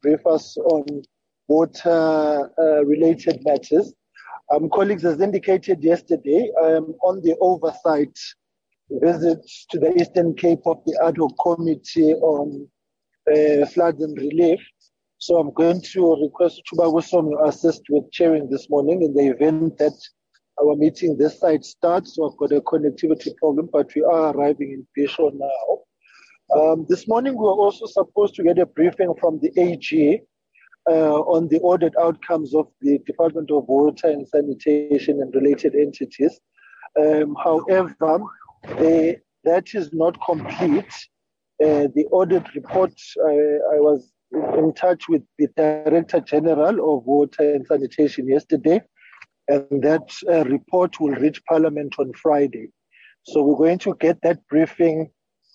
brief us on water-related matters. Colleagues, as indicated yesterday, I am on the oversight visit to the Eastern Cape of the Ad Hoc Committee on Flood and Relief. So I'm going to request Chuba Wusom to assist with chairing this morning in the event that our meeting this side starts. So I've got a connectivity problem, but we are arriving in Bisho now. This morning we were also supposed to get a briefing from the AG on the audit outcomes of the Department of Water and Sanitation and related entities. However, that is not complete. The audit report, I was in touch with the Director General of Water and Sanitation yesterday, and that report will reach Parliament on Friday. So we're going to get that briefing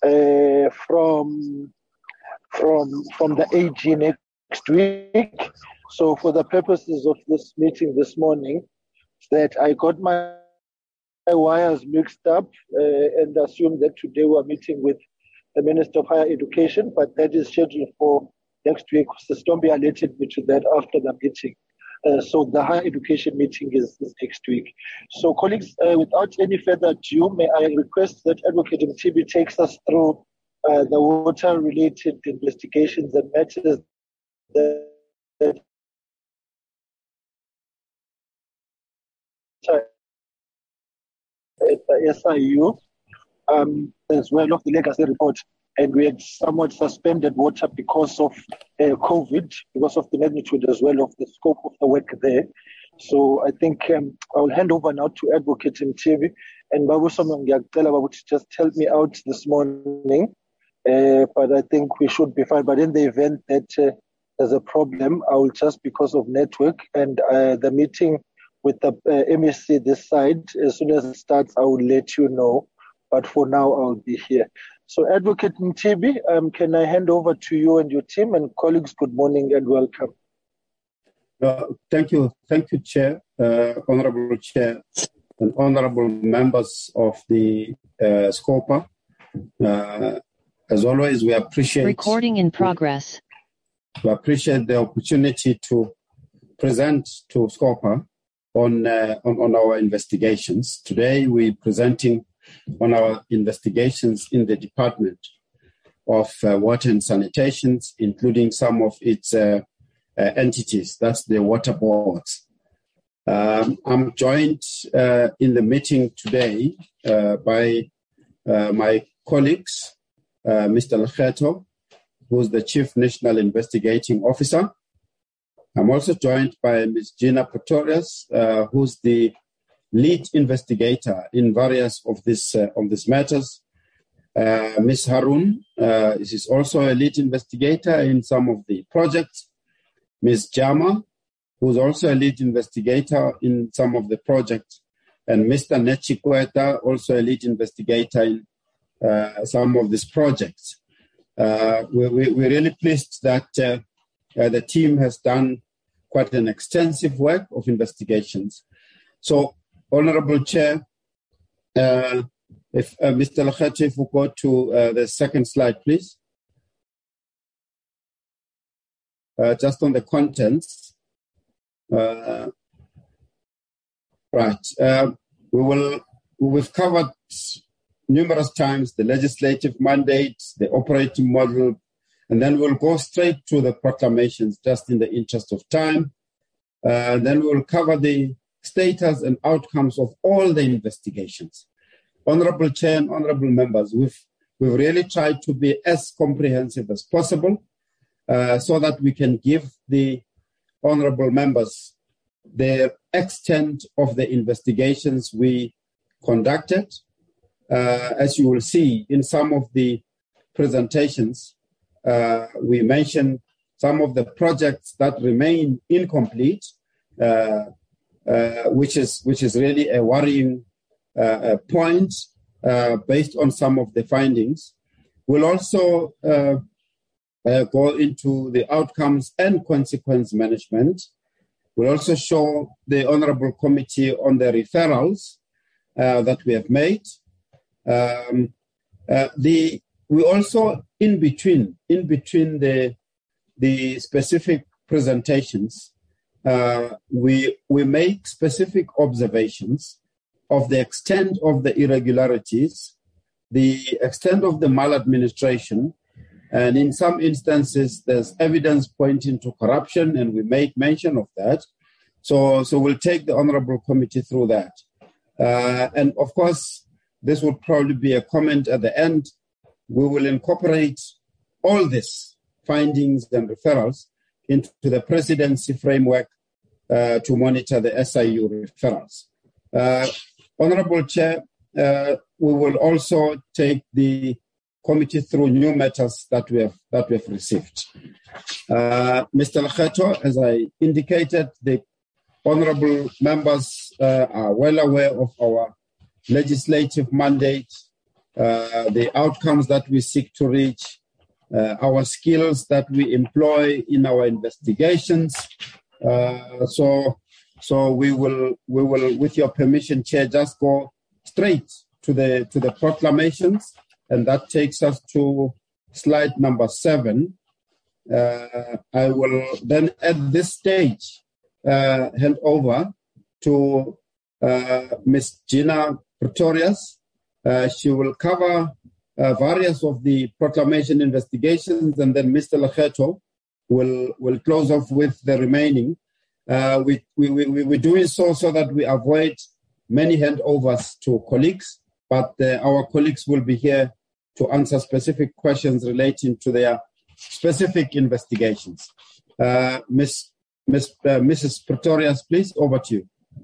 from the AG next week. So for the purposes of this meeting this morning, that I got my wires mixed up and assumed that today we're meeting with the Minister of Higher Education, but that is scheduled for next week. Sestombi alerted me to that after the meeting. So the higher education meeting is next week. So colleagues, without any further ado, may I request that Advocate Mtibi takes us through the water-related investigations and matters that at the SIU, as well of the legacy report. And we had somewhat suspended water because of COVID, because of the magnitude as well of the scope of the work there. So I think I'll hand over now to Advocate Mtibi, and Babu Somong would just help me out this morning. But I think we should be fine. But in the event that there's a problem, I will just, because of network and the meeting with the MSC this side, as soon as it starts, I will let you know. But for now, I'll be here. So Advocate Mtibi, can I hand over to you and your team? And colleagues, good morning and welcome. Thank you, Chair, Honorable Chair, and Honorable members of the SCOPA. As always, we appreciate... Recording in progress. We appreciate the opportunity to present to SCOPA on our investigations. Today, we're presenting on our investigations in the Department of Water and Sanitation, including some of its entities, that's the water boards. I'm joined in the meeting today by my colleagues, Mr. Lekgetho, who's the Chief National Investigating Officer. I'm also joined by Ms. Gina Pretorius, who's the lead investigator in various of these matters. Ms. Harun is also a lead investigator in some of the projects. Ms. Jama, who's also a lead investigator in some of the projects. And Mr. Nechikweta, also a lead investigator in some of these projects. We're really pleased that the team has done quite an extensive work of investigations. So, Honorable Chair, if Mr. Lekgetho, if we go to the second slide, please. Just on the contents. We've covered numerous times the legislative mandates, the operating model, and then we'll go straight to the proclamations just in the interest of time. Then we'll cover the status and outcomes of all the investigations. Honorable Chair and honorable members, we've really tried to be as comprehensive as possible so that we can give the honorable members the extent of the investigations we conducted. As you will see in some of the presentations, we mentioned some of the projects that remain incomplete, which is really a worrying point based on some of the findings. We'll also go into the outcomes and consequence management. We'll also show the Honorable Committee on the referrals that we have made. We also, in between the the specific presentations, we make specific observations of the extent of the irregularities, the extent of the maladministration, and in some instances, there's evidence pointing to corruption, and we make mention of that. So we'll take the Honorable Committee through that. And of course, this will probably be a comment at the end. We will incorporate all these findings and referrals into the presidency framework to monitor the SIU referrals. Honorable Chair, we will also take the committee through new matters that we have received. Mr. Lekgetho, as I indicated, the honorable members are well aware of our legislative mandate, the outcomes that we seek to reach, our skills that we employ in our investigations. So we will, with your permission, Chair, just go straight to the proclamations, and that takes us to slide number 7. I will then, at this stage, hand over to Ms. Gina Pretorius. She will cover various of the proclamation investigations, and then Mr. Lekgetho will close off with the remaining. We're doing so that we avoid many handovers to colleagues, but our colleagues will be here to answer specific questions relating to their specific investigations. Mrs. Pretorius, please, over to you.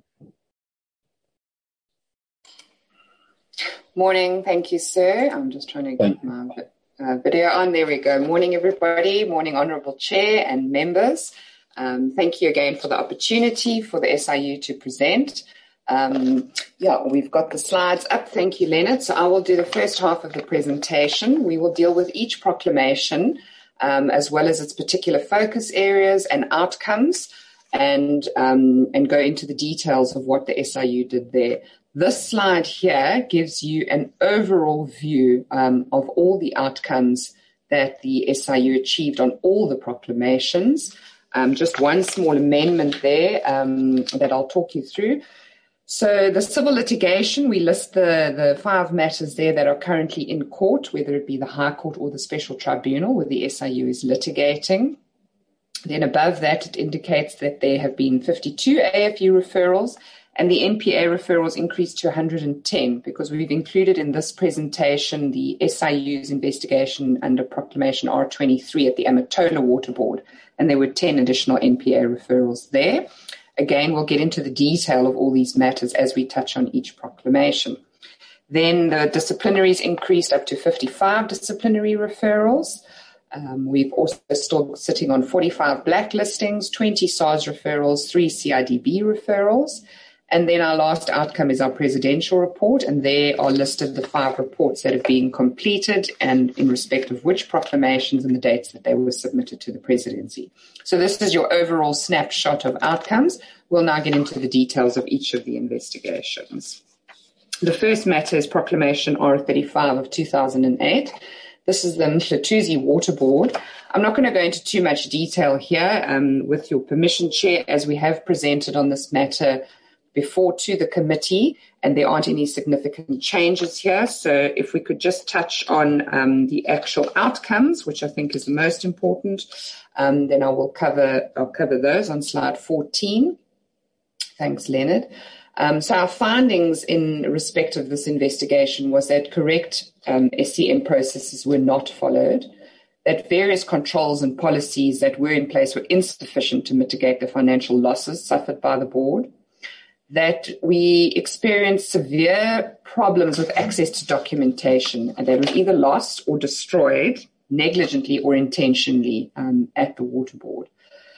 Morning, thank you, sir. I'm just trying to get my video on. There we go. Morning, everybody. Morning, Honourable Chair and members. Thank you again for the opportunity for the SIU to present. We've got the slides up. Thank you, Leonard. So I will do the first half of the presentation. We will deal with each proclamation as well as its particular focus areas and outcomes, and go into the details of what the SIU did there. This slide here gives you an overall view of all the outcomes that the SIU achieved on all the proclamations. Just one small amendment there that I'll talk you through. So the civil litigation, we list the 5 matters there that are currently in court, whether it be the High Court or the Special Tribunal where the SIU is litigating. Then above that, it indicates that there have been 52 AFU referrals, and the NPA referrals increased to 110 because we've included in this presentation the SIU's investigation under Proclamation R23 at the Amatola Water Board, and there were 10 additional NPA referrals there. Again, we'll get into the detail of all these matters as we touch on each proclamation. Then the disciplinaries increased up to 55 disciplinary referrals. We've also still sitting on 45 blacklistings, 20 SARS referrals, 3 CIDB referrals. And then our last outcome is our presidential report, and there are listed the 5 reports that have been completed and in respect of which proclamations and the dates that they were submitted to the presidency. So this is your overall snapshot of outcomes. We'll now get into the details of each of the investigations. The first matter is Proclamation R35 of 2008. This is the Mhlathuze Water Board. I'm not going to go into too much detail here, with your permission, Chair, as we have presented on this matter before to the committee, and there aren't any significant changes here. So if we could just touch on the actual outcomes, which I think is the most important, then I'll cover those on slide 14. Thanks, Leonard. So our findings in respect of this investigation was that correct SCM processes were not followed, that various controls and policies that were in place were insufficient to mitigate the financial losses suffered by the board, that we experienced severe problems with access to documentation, and that was either lost or destroyed negligently or intentionally at the Water Board.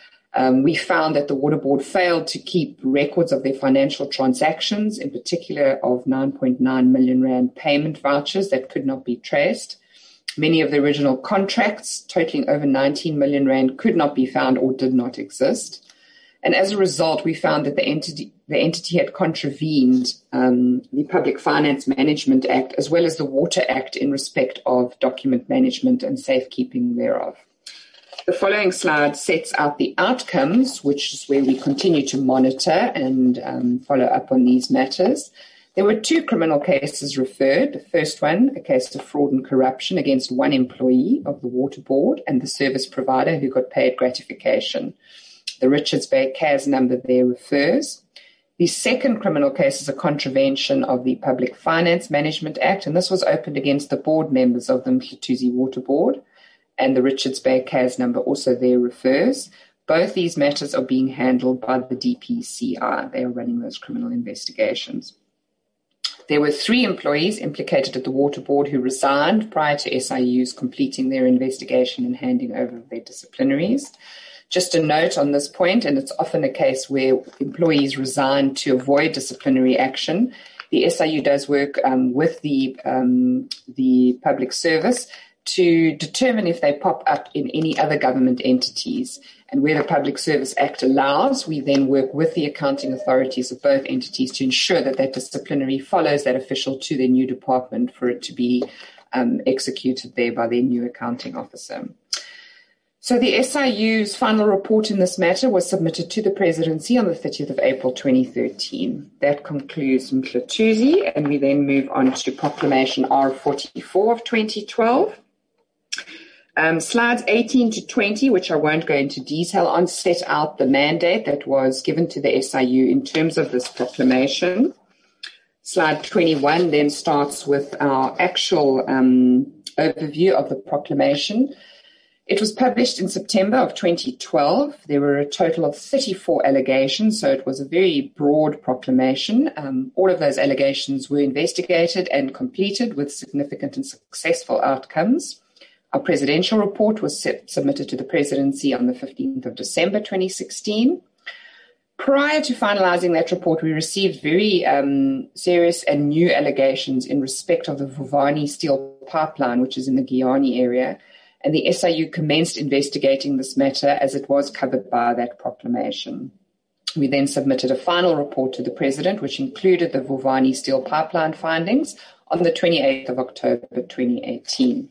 We found that the Water Board failed to keep records of their financial transactions, in particular of 9.9 million rand payment vouchers that could not be traced. Many of the original contracts totaling over 19 million rand could not be found or did not exist. And as a result, we found that the entity had contravened the Public Finance Management Act as well as the Water Act in respect of document management and safekeeping thereof. The following slide sets out the outcomes, which is where we continue to monitor and follow up on these matters. There were 2 criminal cases referred. The first one, a case of fraud and corruption against one employee of the Water Board and the service provider who got paid gratification. The Richards Bay CAS number there refers. The second criminal case is a contravention of the Public Finance Management Act, and this was opened against the board members of the Mhlathuze Water Board, and the Richards Bay CAS number also there refers. Both these matters are being handled by the DPCI. They are running those criminal investigations. There were 3 employees implicated at the Water Board who resigned prior to SIUs completing their investigation and handing over their disciplinaries. Just a note on this point, and it's often a case where employees resign to avoid disciplinary action. The SIU does work with the public service to determine if they pop up in any other government entities. And where the Public Service Act allows, we then work with the accounting authorities of both entities to ensure that that disciplinary follows that official to their new department for it to be executed there by their new accounting officer. So the SIU's final report in this matter was submitted to the Presidency on the 30th of April 2013. That concludes Mhlathuze, and we then move on to Proclamation R44 of 2012. Slides 18 to 20, which I won't go into detail on, set out the mandate that was given to the SIU in terms of this proclamation. Slide 21 then starts with our actual overview of the proclamation. It was published in September of 2012. There were a total of 34 allegations, so it was a very broad proclamation. All of those allegations were investigated and completed with significant and successful outcomes. Our presidential report was submitted to the Presidency on the 15th of December 2016. Prior to finalizing that report, we received very serious and new allegations in respect of the Vuvani steel pipeline, which is in the Giyani area, and the SIU commenced investigating this matter as it was covered by that proclamation. We then submitted a final report to the President, which included the Vuvani steel pipeline findings on the 28th of October 2018.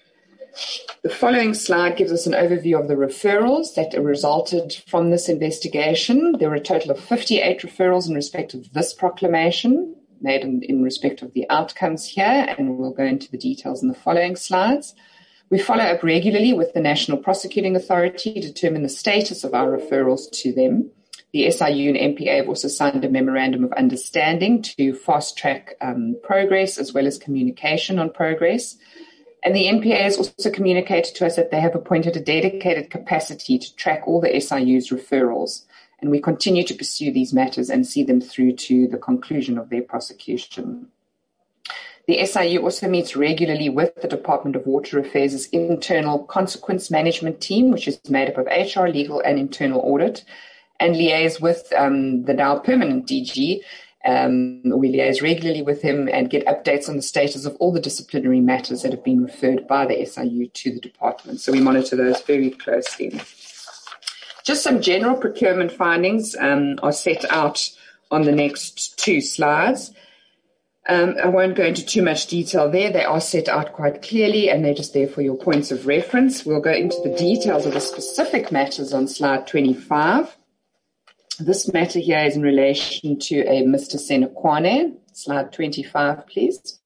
The following slide gives us an overview of the referrals that resulted from this investigation. There were a total of 58 referrals in respect of this proclamation, made in respect of the outcomes here, and we'll go into the details in the following slides. We follow up regularly with the National Prosecuting Authority to determine the status of our referrals to them. The SIU and MPA have also signed a memorandum of understanding to fast-track progress as well as communication on progress. And the NPA has also communicated to us that they have appointed a dedicated capacity to track all the SIU's referrals. And we continue to pursue these matters and see them through to the conclusion of their prosecution. The SIU also meets regularly with the Department of Water Affairs' internal consequence management team, which is made up of HR, legal, and internal audit, and liaise with the now permanent DG. We liaise regularly with him and get updates on the status of all the disciplinary matters that have been referred by the SIU to the department. So we monitor those very closely. Just some general procurement findings are set out on the next 2 slides. I won't go into too much detail there. They are set out quite clearly and they're just there for your points of reference. We'll go into the details of the specific matters on slide 25. This matter here is in relation to a Mr. Senekwane. Slide 25, please.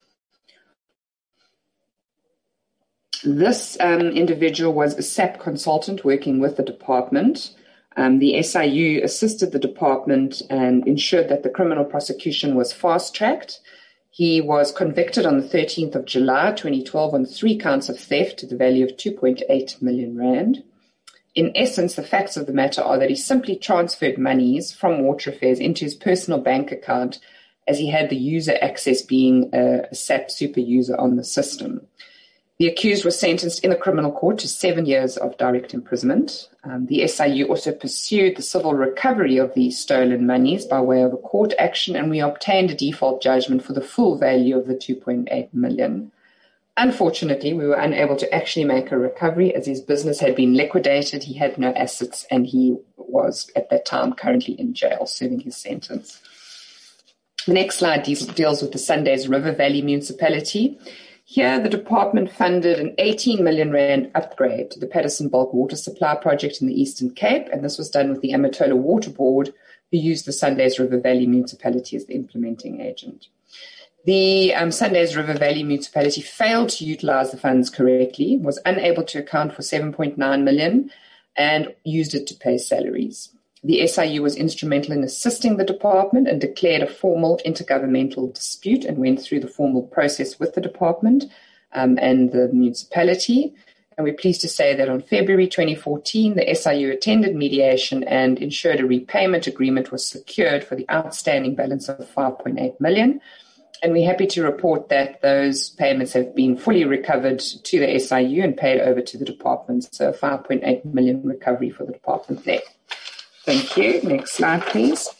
This individual was a SAP consultant working with the department. The SIU assisted the department and ensured that the criminal prosecution was fast-tracked. He was convicted on the 13th of July 2012 on 3 counts of theft to the value of 2.8 million rand. In essence, the facts of the matter are that he simply transferred monies from Water Affairs into his personal bank account as he had the user access being a SAP super user on the system. The accused was sentenced in the criminal court to 7 years of direct imprisonment. The SIU also pursued the civil recovery of the stolen monies by way of a court action, and we obtained a default judgment for the full value of the 2.8 million. Unfortunately, we were unable to actually make a recovery as his business had been liquidated, he had no assets, and he was at that time currently in jail serving his sentence. The next slide deals with the Sundays River Valley Municipality. Here, the department funded an 18 million rand upgrade to the Paterson Bulk Water Supply Project in the Eastern Cape, and this was done with the Amatola Water Board, who used the Sundays River Valley Municipality as the implementing agent. The Sundays River Valley Municipality failed to utilize the funds correctly, was unable to account for 7.9 million, and used it to pay salaries. The SIU was instrumental in assisting the department and declared a formal intergovernmental dispute and went through the formal process with the department and the municipality. And we're pleased to say that on February 2014, the SIU attended mediation and ensured a repayment agreement was secured for the outstanding balance of 5.8 million. And we're happy to report that those payments have been fully recovered to the SIU and paid over to the department. So 5.8 million recovery for the department there. Thank you. Next slide, please.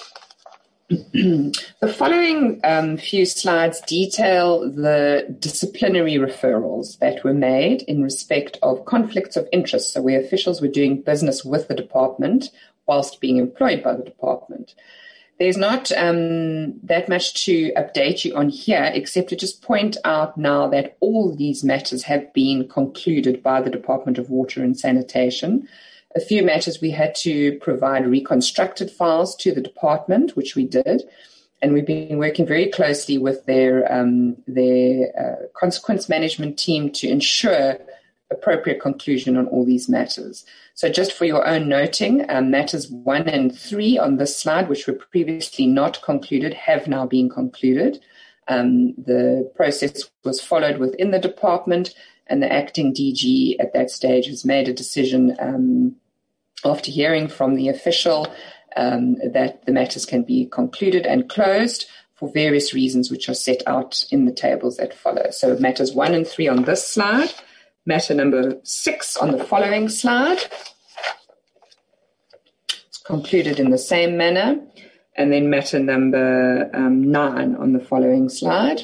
The following few slides detail the disciplinary referrals that were made in respect of conflicts of interest, so where officials were doing business with the department whilst being employed by the department. There's not that much to update you on here, except to just point out now that all these matters have been concluded by the Department of Water and Sanitation. A few matters we had to provide reconstructed files to the department, which we did, and we've been working very closely with their consequence management team to ensure appropriate conclusion on all these matters. So just for your own noting, matters 1 and 3 on this slide, which were previously not concluded, have now been concluded. The process was followed within the department, and the acting DG at that stage has made a decision after hearing from the official that the matters can be concluded and closed for various reasons which are set out in the tables that follow. So matters 1 and 3 on this slide, matter number 6 on the following slide. It's concluded in the same manner. And then matter number 9 on the following slide.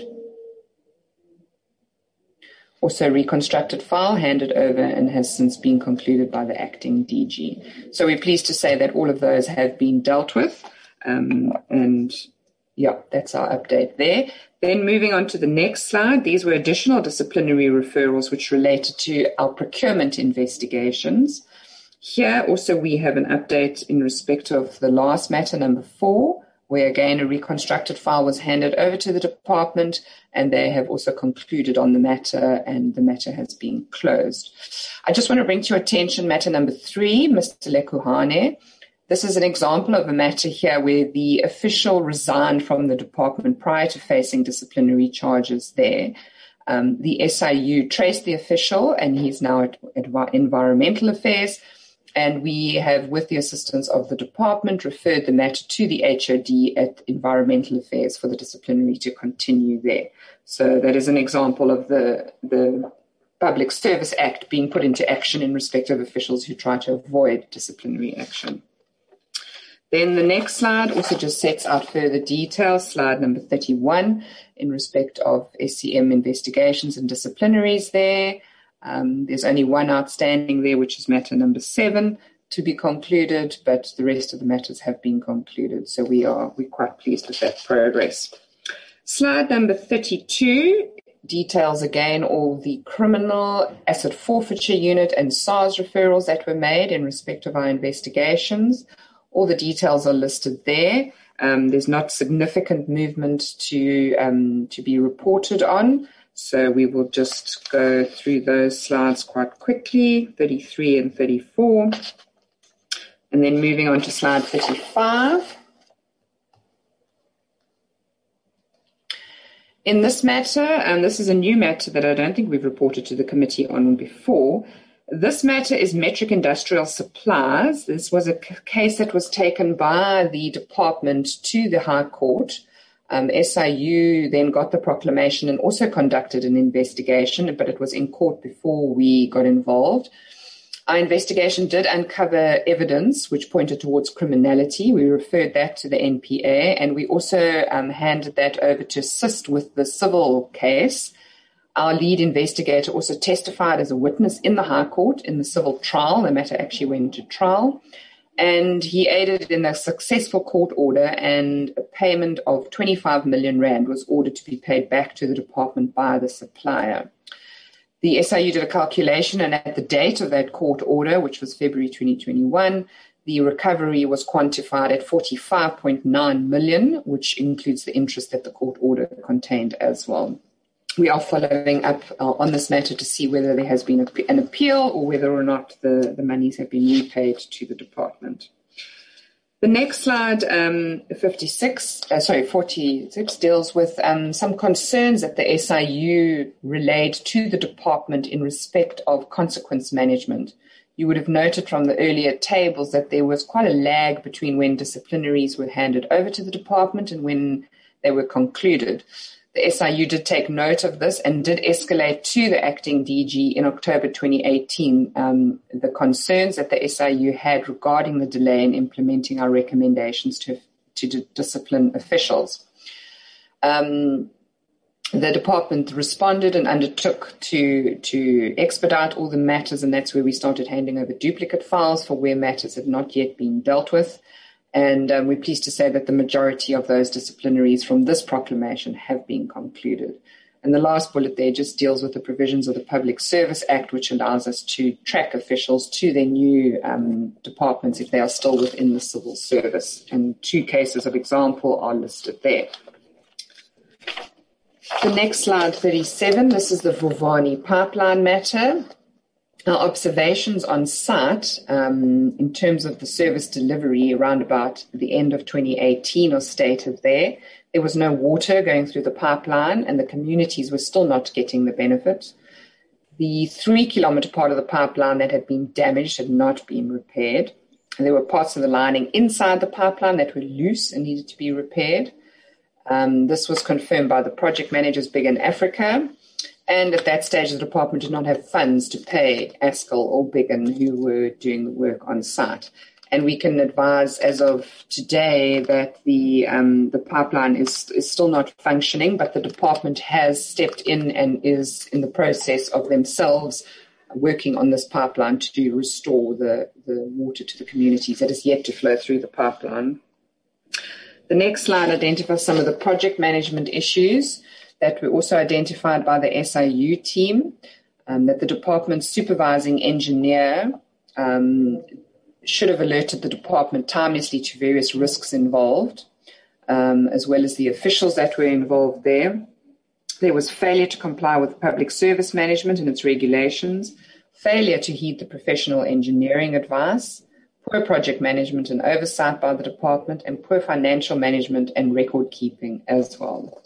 Also reconstructed file, handed over, and has since been concluded by the acting DG. So we're pleased to say that all of those have been dealt with. And yeah, that's our update there. Then moving on to the next slide, these were additional disciplinary referrals which related to our procurement investigations. Here also we have an update in respect of the last matter, number 4, where again a reconstructed file was handed over to the department, and they have also concluded on the matter, and the matter has been closed. I just want to bring to your attention matter number 3, Mr. Lekuhane. This is an example of a matter here where the official resigned from the department prior to facing disciplinary charges there. The SIU traced the official, and he's now at Environmental Affairs. And we have, with the assistance of the department, referred the matter to the HOD at Environmental Affairs for the disciplinary to continue there. So that is an example of the Public Service Act being put into action in respect of officials who try to avoid disciplinary action. Then the next slide also just sets out further details, slide number 31, in respect of SCM investigations and disciplinaries there. There's only one outstanding there, which is matter number 7 to be concluded, but the rest of the matters have been concluded. So we're quite pleased with that progress. Slide number 32 details again all the criminal asset forfeiture unit and SARS referrals that were made in respect of our investigations. All the details are listed there. There's not significant movement to be reported on. So we will just go through those slides quite quickly, 33 and 34. And then moving on to slide 35. In this matter, and this is a new matter that I don't think we've reported to the committee on before, this matter is Metric Industrial Supplies. This was a case that was taken by the department to the High Court. SIU then got the proclamation and also conducted an investigation, but it was in court before we got involved. Our investigation did uncover evidence which pointed towards criminality. We referred that to the NPA, and we also handed that over to assist with the civil case. Our lead investigator also testified as a witness in the High Court in the civil trial. The matter actually went to trial. and he aided in a successful court order, and a payment of 25 million rand was ordered to be paid back to the department by the supplier. The SIU did a calculation, and at the date of that court order, which was February 2021, the recovery was quantified at 45.9 million, which includes the interest that the court order contained as well. We are following up on this matter to see whether there has been an appeal or whether or not the monies have been repaid to the department. The next slide, 46, deals with some concerns that the SIU relayed to the department in respect of consequence management. You would have noted from the earlier tables that there was quite a lag between when disciplinaries were handed over to the department and when they were concluded. The SIU did take note of this and did escalate to the acting DG in October 2018 the concerns that the SIU had regarding the delay in implementing our recommendations to discipline officials. The department responded and undertook to expedite all the matters, and that's where we started handing over duplicate files for where matters had not yet been dealt with. And we're pleased to say that the majority of those disciplinaries from this proclamation have been concluded. And the last bullet there just deals with the provisions of the Public Service Act, which allows us to track officials to their new departments if they are still within the civil service. And 2 cases of example are listed there. The next slide, 37, this is the Vuvani pipeline matter. Our observations on site in terms of the service delivery around about the end of 2018 are stated there. There was no water going through the pipeline and the communities were still not getting the benefit. The 3-kilometre part of the pipeline that had been damaged had not been repaired. And there were parts of the lining inside the pipeline that were loose and needed to be repaired. This was confirmed by the project managers, Biggin Africa. And at that stage, the department did not have funds to pay Ascal or Biggin, who were doing the work on site. And we can advise as of today that the pipeline is still not functioning, but the department has stepped in and is in the process of themselves working on this pipeline to restore the water to the communities that is yet to flow through the pipeline. The next slide identifies some of the project management issues that were also identified by the SIU team, that the department's supervising engineer should have alerted the department timelessly to various risks involved, as well as the officials that were involved there. There was failure to comply with public service management and its regulations, failure to heed the professional engineering advice, poor project management and oversight by the department, and poor financial management and record keeping as well.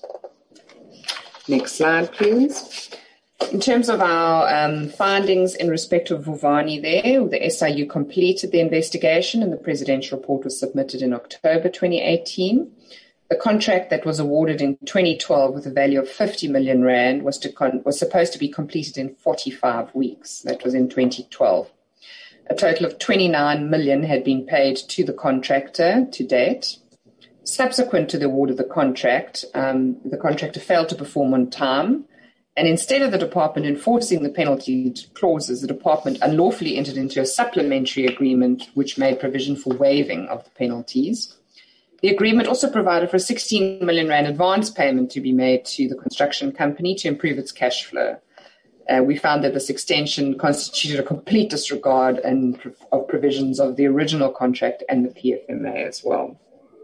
Next slide, please. In terms of our findings in respect of Vuvani there, the SIU completed the investigation and the presidential report was submitted in October 2018. The contract that was awarded in 2012 with a value of 50 million rand was supposed to be completed in 45 weeks. That was in 2012. A total of 29 million had been paid to the contractor to date. Subsequent to the award of the contractor failed to perform on time, and instead of the department enforcing the penalty clauses, the department unlawfully entered into a supplementary agreement which made provision for waiving of the penalties. The agreement also provided for a 16 million rand advance payment to be made to the construction company to improve its cash flow. We found that this extension constituted a complete disregard of provisions of the original contract and the PFMA as well.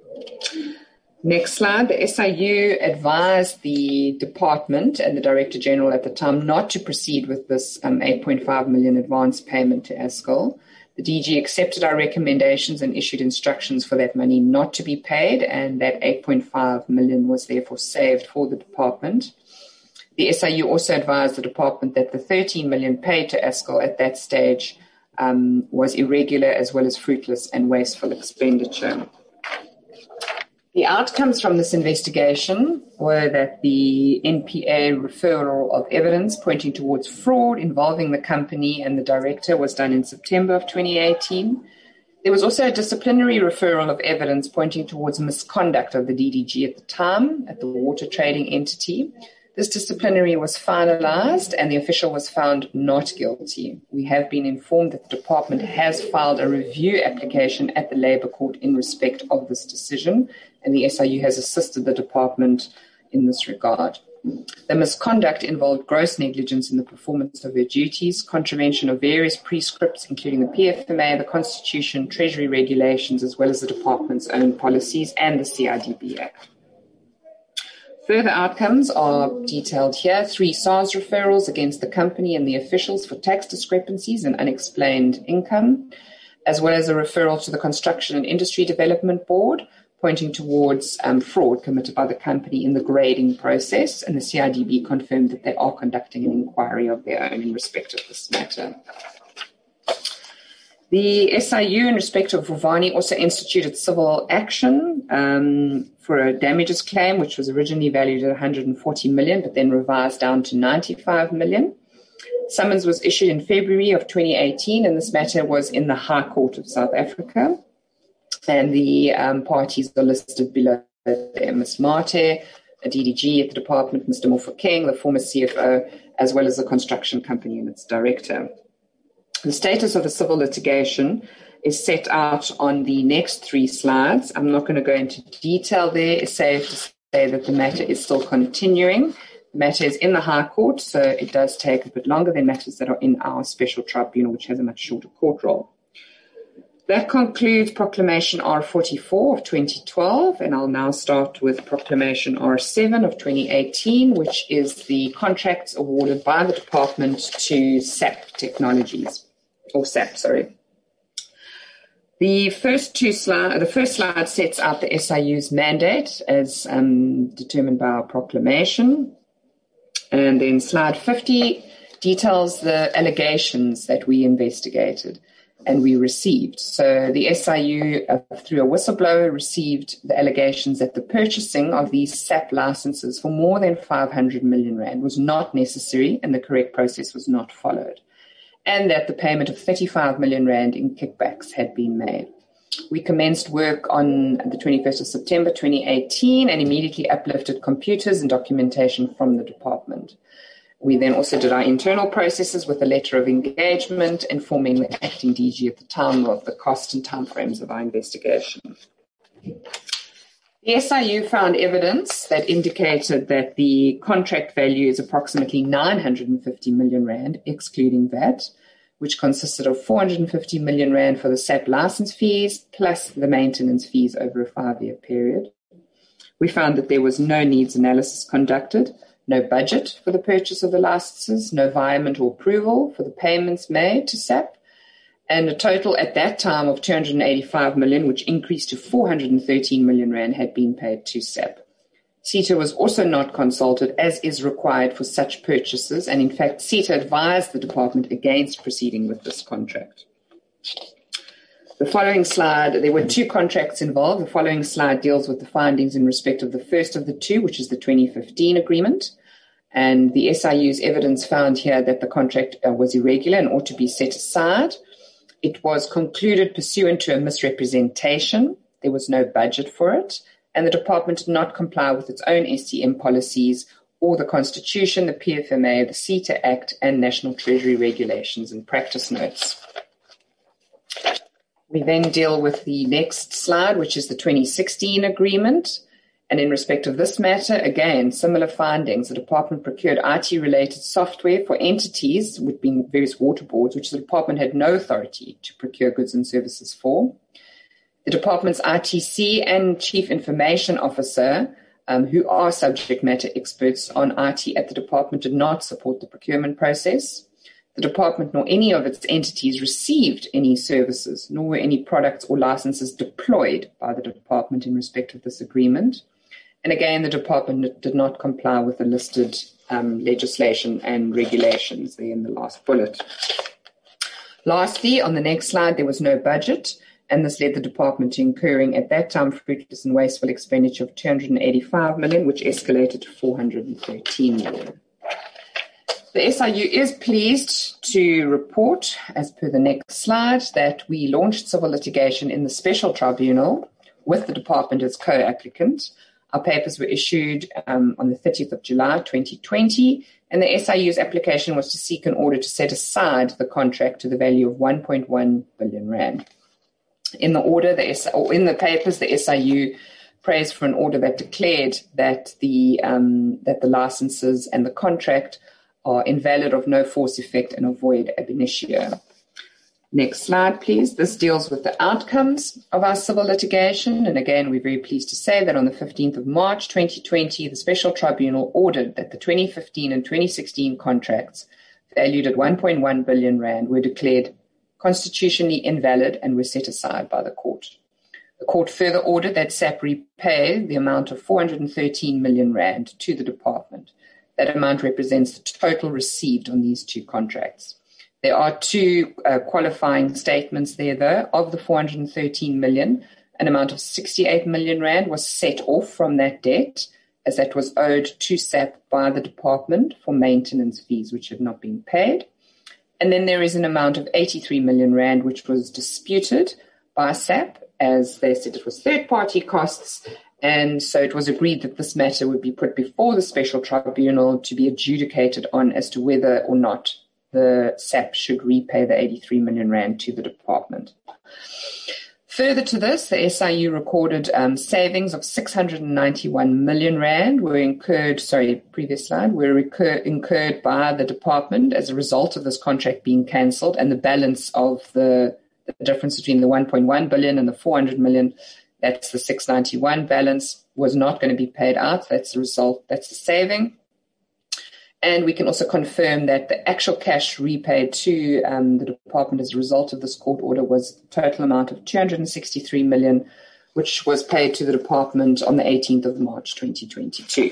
Next slide. The SIU advised the department and the Director General at the time not to proceed with this 8.5 million advance payment to Ascal. The DG accepted our recommendations and issued instructions for that money not to be paid, and that 8.5 million was therefore saved for the department. The SIU also advised the department that the 13 million paid to Ascal at that stage was irregular as well as fruitless and wasteful expenditure. The outcomes from this investigation were that the NPA referral of evidence pointing towards fraud involving the company and the director was done in September of 2018. There was also a disciplinary referral of evidence pointing towards misconduct of the DDG at the time at the water trading entity. This disciplinary was finalised and the official was found not guilty. We have been informed that the department has filed a review application at the Labour Court in respect of this decision, and the SIU has assisted the department in this regard. The misconduct involved gross negligence in the performance of her duties, contravention of various prescripts, including the PFMA, the Constitution, Treasury regulations, as well as the department's own policies and the CIDB Act. Further outcomes are detailed here. 3 SARS referrals against the company and the officials for tax discrepancies and unexplained income, as well as a referral to the Construction and Industry Development Board, pointing towards fraud committed by the company in the grading process, and the CIDB confirmed that they are conducting an inquiry of their own in respect of this matter. The SIU, in respect of Vuvani, also instituted civil action for a damages claim, which was originally valued at 140 million, but then revised down to 95 million. Summons was issued in February of 2018, and this matter was in the High Court of South Africa. And the parties are listed below there. Ms. Mate, a DDG at the department, Mr. Mofokeng, the former CFO, as well as the construction company and its director. The status of the civil litigation is set out on the next 3 slides. I'm not going to go into detail there. It's safe to say that the matter is still continuing. The matter is in the High Court, so it does take a bit longer than matters that are in our special tribunal, which has a much shorter court roll. That concludes Proclamation R44 of 2012, and I'll now start with Proclamation R7 of 2018, which is the contracts awarded by the department to SAP Technologies, or SAP, sorry. The first slide sets out the SIU's mandate as determined by our proclamation, and then slide 50 details the allegations that we investigated and we received. So the SIU, through a whistleblower, received the allegations that the purchasing of these SAP licenses for more than 500 million rand was not necessary and the correct process was not followed, and that the payment of 35 million rand in kickbacks had been made. We commenced work on the 21st of September 2018 and immediately uplifted computers and documentation from the department. We then also did our internal processes with a letter of engagement informing the acting DG at the time of the cost and timeframes of our investigation. The SIU found evidence that indicated that the contract value is approximately 950 million rand, excluding VAT, which consisted of 450 million rand for the SAP license fees plus the maintenance fees over a 5-year period. We found that there was no needs analysis conducted, no budget for the purchase of the licenses, no environmental approval for the payments made to SAP, and a total at that time of 285 million, which increased to 413 million rand, had been paid to SAP. CETA was also not consulted, as is required for such purchases, and in fact, CETA advised the department against proceeding with this contract. The following slide, there were 2 contracts involved. The following slide deals with the findings in respect of the first of the 2, which is the 2015 agreement. And the SIU's evidence found here that the contract was irregular and ought to be set aside. It was concluded pursuant to a misrepresentation. There was no budget for it. And the department did not comply with its own STM policies or the Constitution, the PFMA, the CETA Act, and National Treasury regulations and practice notes. We then deal with the next slide, which is the 2016 agreement. And in respect of this matter, again, similar findings. The department procured IT-related software for entities, which being various water boards, which the department had no authority to procure goods and services for. The department's ITC and Chief Information Officer, who are subject matter experts on IT at the department, did not support the procurement process. The department nor any of its entities received any services, nor were any products or licenses deployed by the department in respect of this agreement. And again, the department did not comply with the listed legislation and regulations there in the last bullet. Lastly, on the next slide, there was no budget, and this led the department to incurring at that time fruitless and wasteful expenditure of 285 million, which escalated to 413 million. The SIU is pleased to report, as per the next slide, that we launched civil litigation in the special tribunal with the department as co-applicant Our papers were issued on the 30th of July 2020, and the SIU's application was to seek an order to set aside the contract to the value of 1.1 billion rand. In the order, in the papers, the SIU praised for an order that declared that the licenses and the contract are invalid, of no force, effect, and are void ab initio. Next slide, please. This deals with the outcomes of our civil litigation. And again, we're very pleased to say that on the 15th of March 2020, the Special Tribunal ordered that the 2015 and 2016 contracts valued at 1.1 billion rand were declared constitutionally invalid and were set aside by the court. The court further ordered that SAP repay the amount of 413 million rand to the department. That amount represents the total received on these two contracts. There are two qualifying statements there, though. Of the 413 million, an amount of 68 million rand was set off from that debt, as that was owed to SAP by the department for maintenance fees which had not been paid. And then there is an amount of 83 million rand which was disputed by SAP, as they said it was third-party costs, and so it was agreed that this matter would be put before the Special Tribunal to be adjudicated on as to whether or not the SAP should repay the 83 million rand to the department. Further to this, the SIU recorded savings of 691 million rand were incurred by the department as a result of this contract being cancelled, and the balance of the difference between the 1.1 billion and the 400 million, that's the 691 balance, was not going to be paid out. That's the result, that's the saving. And we can also confirm that the actual cash repaid to the department as a result of this court order was a total amount of 263 million, which was paid to the department on the 18th of March 2022.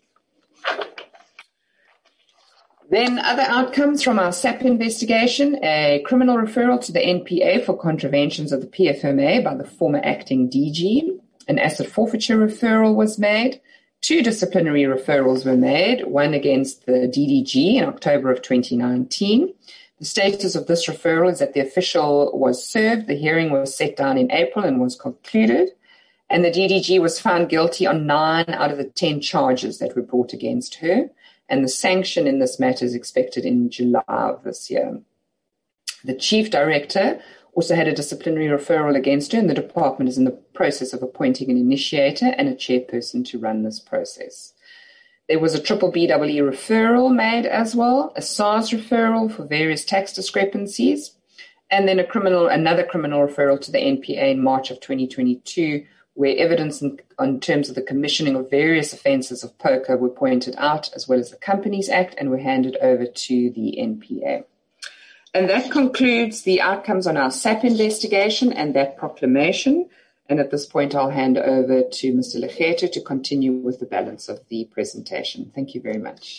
Then other outcomes from our SAP investigation: a criminal referral to the NPA for contraventions of the PFMA by the former acting DG. An asset forfeiture referral was made. 2 disciplinary referrals were made, one against the DDG in October of 2019. The status of this referral is that the official was served, the hearing was set down in April and was concluded, and the DDG was found guilty on 9 out of the 10 charges that were brought against her, and the sanction in this matter is expected in July of this year. The Chief Director also had a disciplinary referral against her, and the department is in the process of appointing an initiator and a chairperson to run this process. There was a triple BEE referral made as well, a SARS referral for various tax discrepancies, and then another criminal referral to the NPA in March of 2022, where evidence in terms of the commissioning of various offences of poker were pointed out, as well as the Companies Act, and were handed over to the NPA. And that concludes the outcomes on our SAP investigation and that proclamation. And at this point, I'll hand over to Mr. Lekgetho to continue with the balance of the presentation. Thank you very much.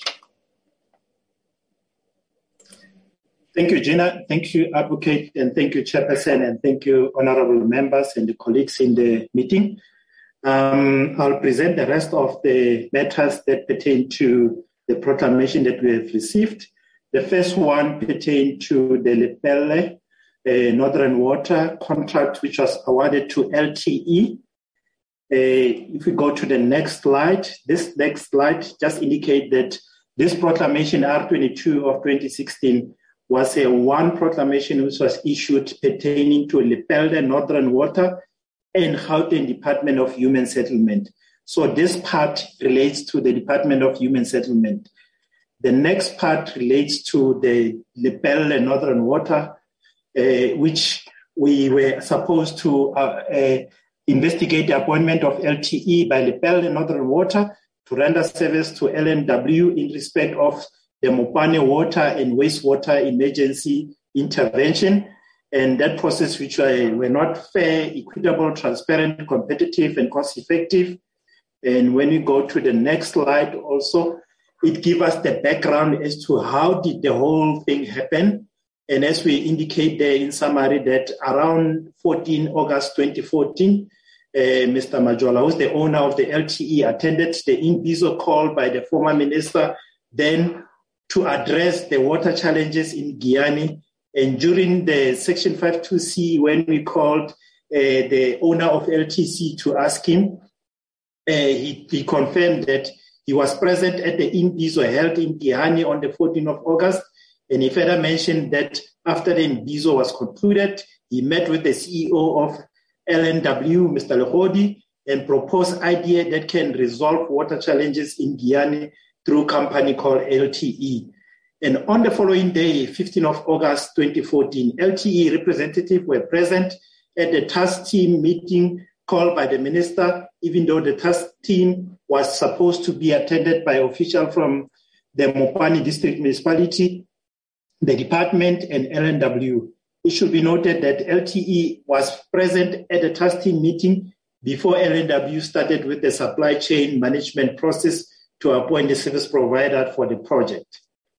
Thank you, Gina. Thank you, Advocate, and thank you, Chairperson, and thank you, honorable members and the colleagues in the meeting. I'll present the rest of the matters that pertain to the proclamation that we have received. The first one pertained to the Lepelle Northern Water contract, which was awarded to LTE. If we go to the next slide, this next slide just indicates that this proclamation, R22 of 2016, was one proclamation which was issued pertaining to Lepelle Northern Water and Gauteng Department of Human Settlement. So this part relates to the Department of Human Settlement. The next part relates to the Lepelle Northern Water, which we were supposed to investigate the appointment of LTE by Lepelle Northern Water to render service to LNW in respect of the Mopane water and wastewater emergency intervention. And that process, which were not fair, equitable, transparent, competitive, and cost-effective. And when we go to the next slide also, it gives us the background as to how did the whole thing happen. And as we indicate there in summary, that around 14 August 2014, Mr. Majola, who's the owner of the LTE, attended the Imbizo call by the former minister then to address the water challenges in Giyani. And during the Section 52C, when we called the owner of LTC to ask him he confirmed that he was present at the Imbizo held in Giyani on the 14th of August. And he further mentioned that after the Imbizo was concluded, he met with the CEO of LNW, Mr. Lehodi, and proposed idea that can resolve water challenges in Giyani through a company called LTE. And on the following day, 15th of August 2014, LTE representatives were present at the task team meeting called by the minister, even though the task team was supposed to be attended by officials from the Mopani district municipality, the department, and LNW. It should be noted that LTE was present at the task team meeting before LNW started with the supply chain management process to appoint the service provider for the project.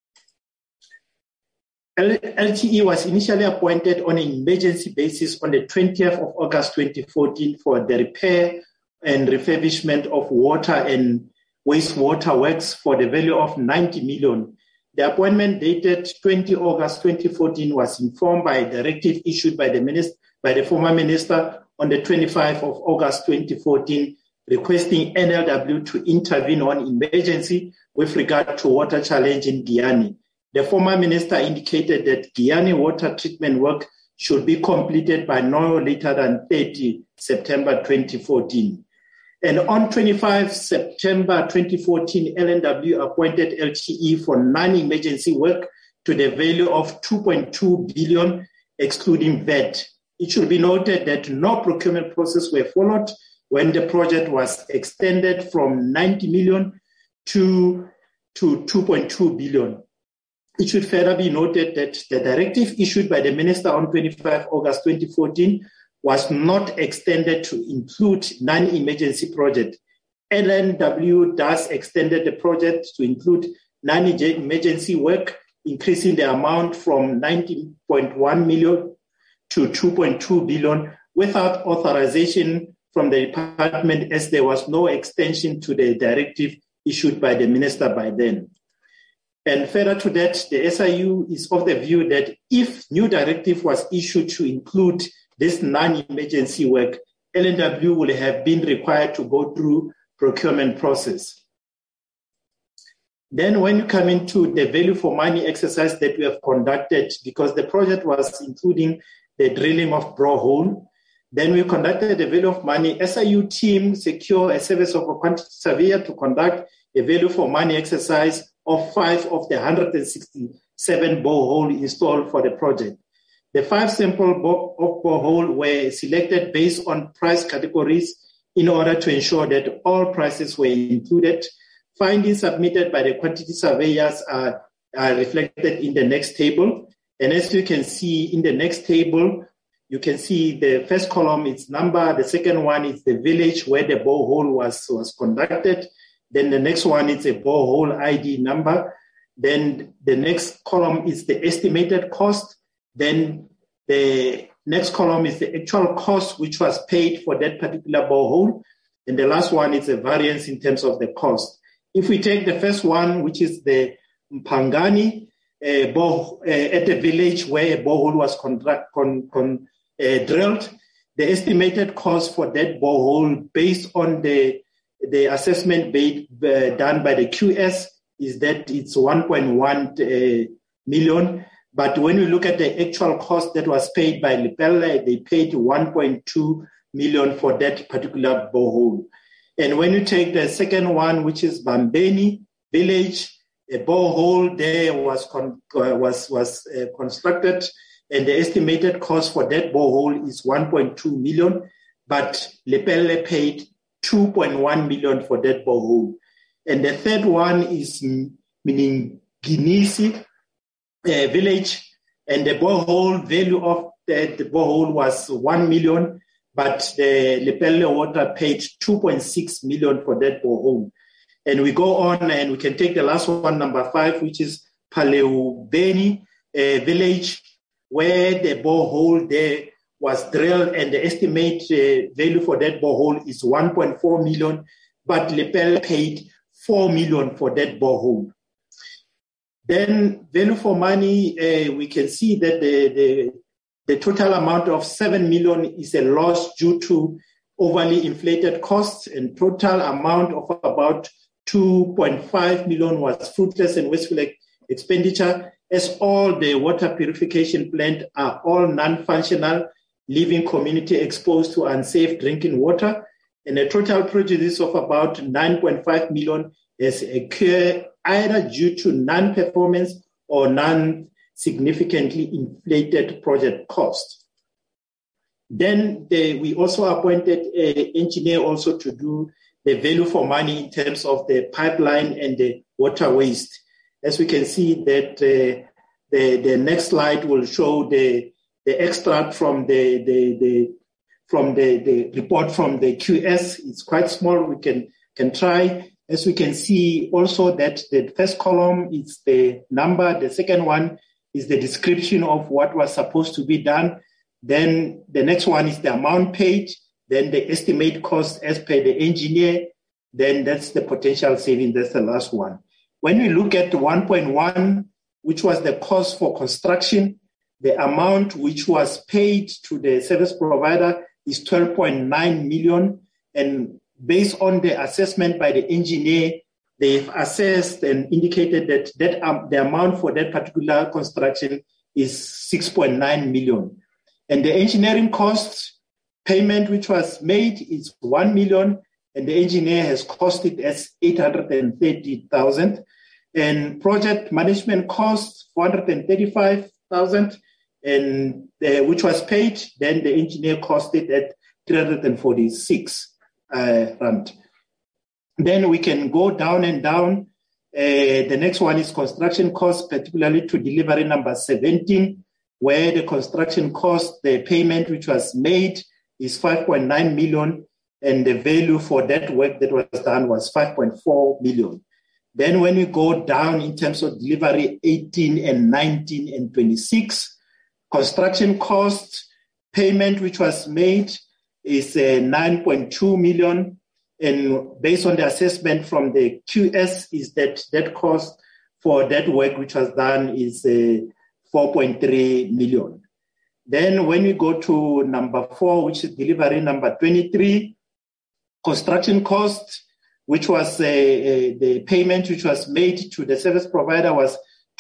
LTE was initially appointed on an emergency basis on the 20th of August 2014 for the repair and refurbishment of water and wastewater works for the value of 90 million. The appointment dated 20 August 2014 was informed by a directive issued by the former minister on the 25th of August 2014, requesting NLW to intervene on emergency with regard to water challenge in Giyani. The former minister indicated that Giyani water treatment work should be completed by no later than 30 September 2014. And on 25 September 2014, LNW appointed LTE for non-emergency work to the value of 2.2 billion, excluding VAT. It should be noted that no procurement process were followed when the project was extended from 90 million to 2.2 billion. It should further be noted that the directive issued by the minister on 25 August 2014 was not extended to include non-emergency project. LNW thus extended the project to include non-emergency work, increasing the amount from 19.1 million to 2.2 billion without authorization from the department, as there was no extension to the directive issued by the minister by then. And further to that, the SIU is of the view that if new directive was issued to include this non-emergency work, LNW would have been required to go through procurement process. Then when you come into the value for money exercise that we have conducted, because the project was including the drilling of borehole, then we conducted the value of money. SIU team secured a service of a quantity surveyor to conduct a value for money exercise of 5 of the 167 borehole installed for the project. The 5 samples of borehole were selected based on price categories in order to ensure that all prices were included. Findings submitted by the quantity surveyors are reflected in the next table. And as you can see in the next table, you can see the first column is number, the second one is the village where the borehole was conducted. Then the next one is a borehole ID number. Then the next column is the estimated cost. Then the next column is the actual cost which was paid for that particular borehole. And the last one is a variance in terms of the cost. If we take the first one, which is the Mpangani at the village where a borehole was drilled, the estimated cost for that borehole based on the assessment done by the QS is that it's 1.1 million. But when we look at the actual cost that was paid by Lepelle, they paid 1.2 million for that particular borehole. And when you take the second one, which is Bambeni village, a borehole there was constructed, and the estimated cost for that borehole is 1.2 million, but Lepelle paid 2.1 million for that borehole. And the third one is Meninginisi village, and the borehole value of the borehole was 1 million, but the Lepelle Water paid 2.6 million for that borehole. And we go on and we can take the last one, number 5, which is Paleubeni village, where the borehole there was drilled, and the estimate value for that borehole is 1.4 million, but Lepelle paid 4 million for that borehole. Then value for money, we can see that the total amount of 7 million is a loss due to overly inflated costs, and total amount of about 2.5 million was fruitless and wasteful expenditure, as all the water purification plant are all non-functional, leaving community exposed to unsafe drinking water, and a total prejudice of about 9.5 million has occurred either due to non-performance or non-significantly inflated project costs. Then we also appointed an engineer also to do the value for money in terms of the pipeline and the water waste. As we can see that the next slide will show the extract from the report from the QS. It's quite small. We can try. As we can see also that the first column is the number. The second one is the description of what was supposed to be done. Then the next one is the amount paid. Then the estimate cost as per the engineer. Then that's the potential saving. That's the last one. When we look at 1.1, which was the cost for construction, the amount which was paid to the service provider is 12.9 million. And based on the assessment by the engineer, they've assessed and indicated that the amount for that particular construction is 6.9 million. And the engineering cost payment which was made is 1 million, and the engineer has costed as 830,000. And project management cost 435,000, and which was paid. Then the engineer costed at 346 rand. Then we can go down and down. The next one is construction cost, particularly to delivery number 17, where the construction cost, the payment which was made is 5.9 million, and the value for that work that was done was 5.4 million. Then when we go down in terms of delivery 18 and 19 and 26, construction cost payment which was made is 9.2 million. And based on the assessment from the QS is that cost for that work which was done is 4.3 million. Then when we go to number 4, which is delivery number 23, construction cost, which was the payment which was made to the service provider was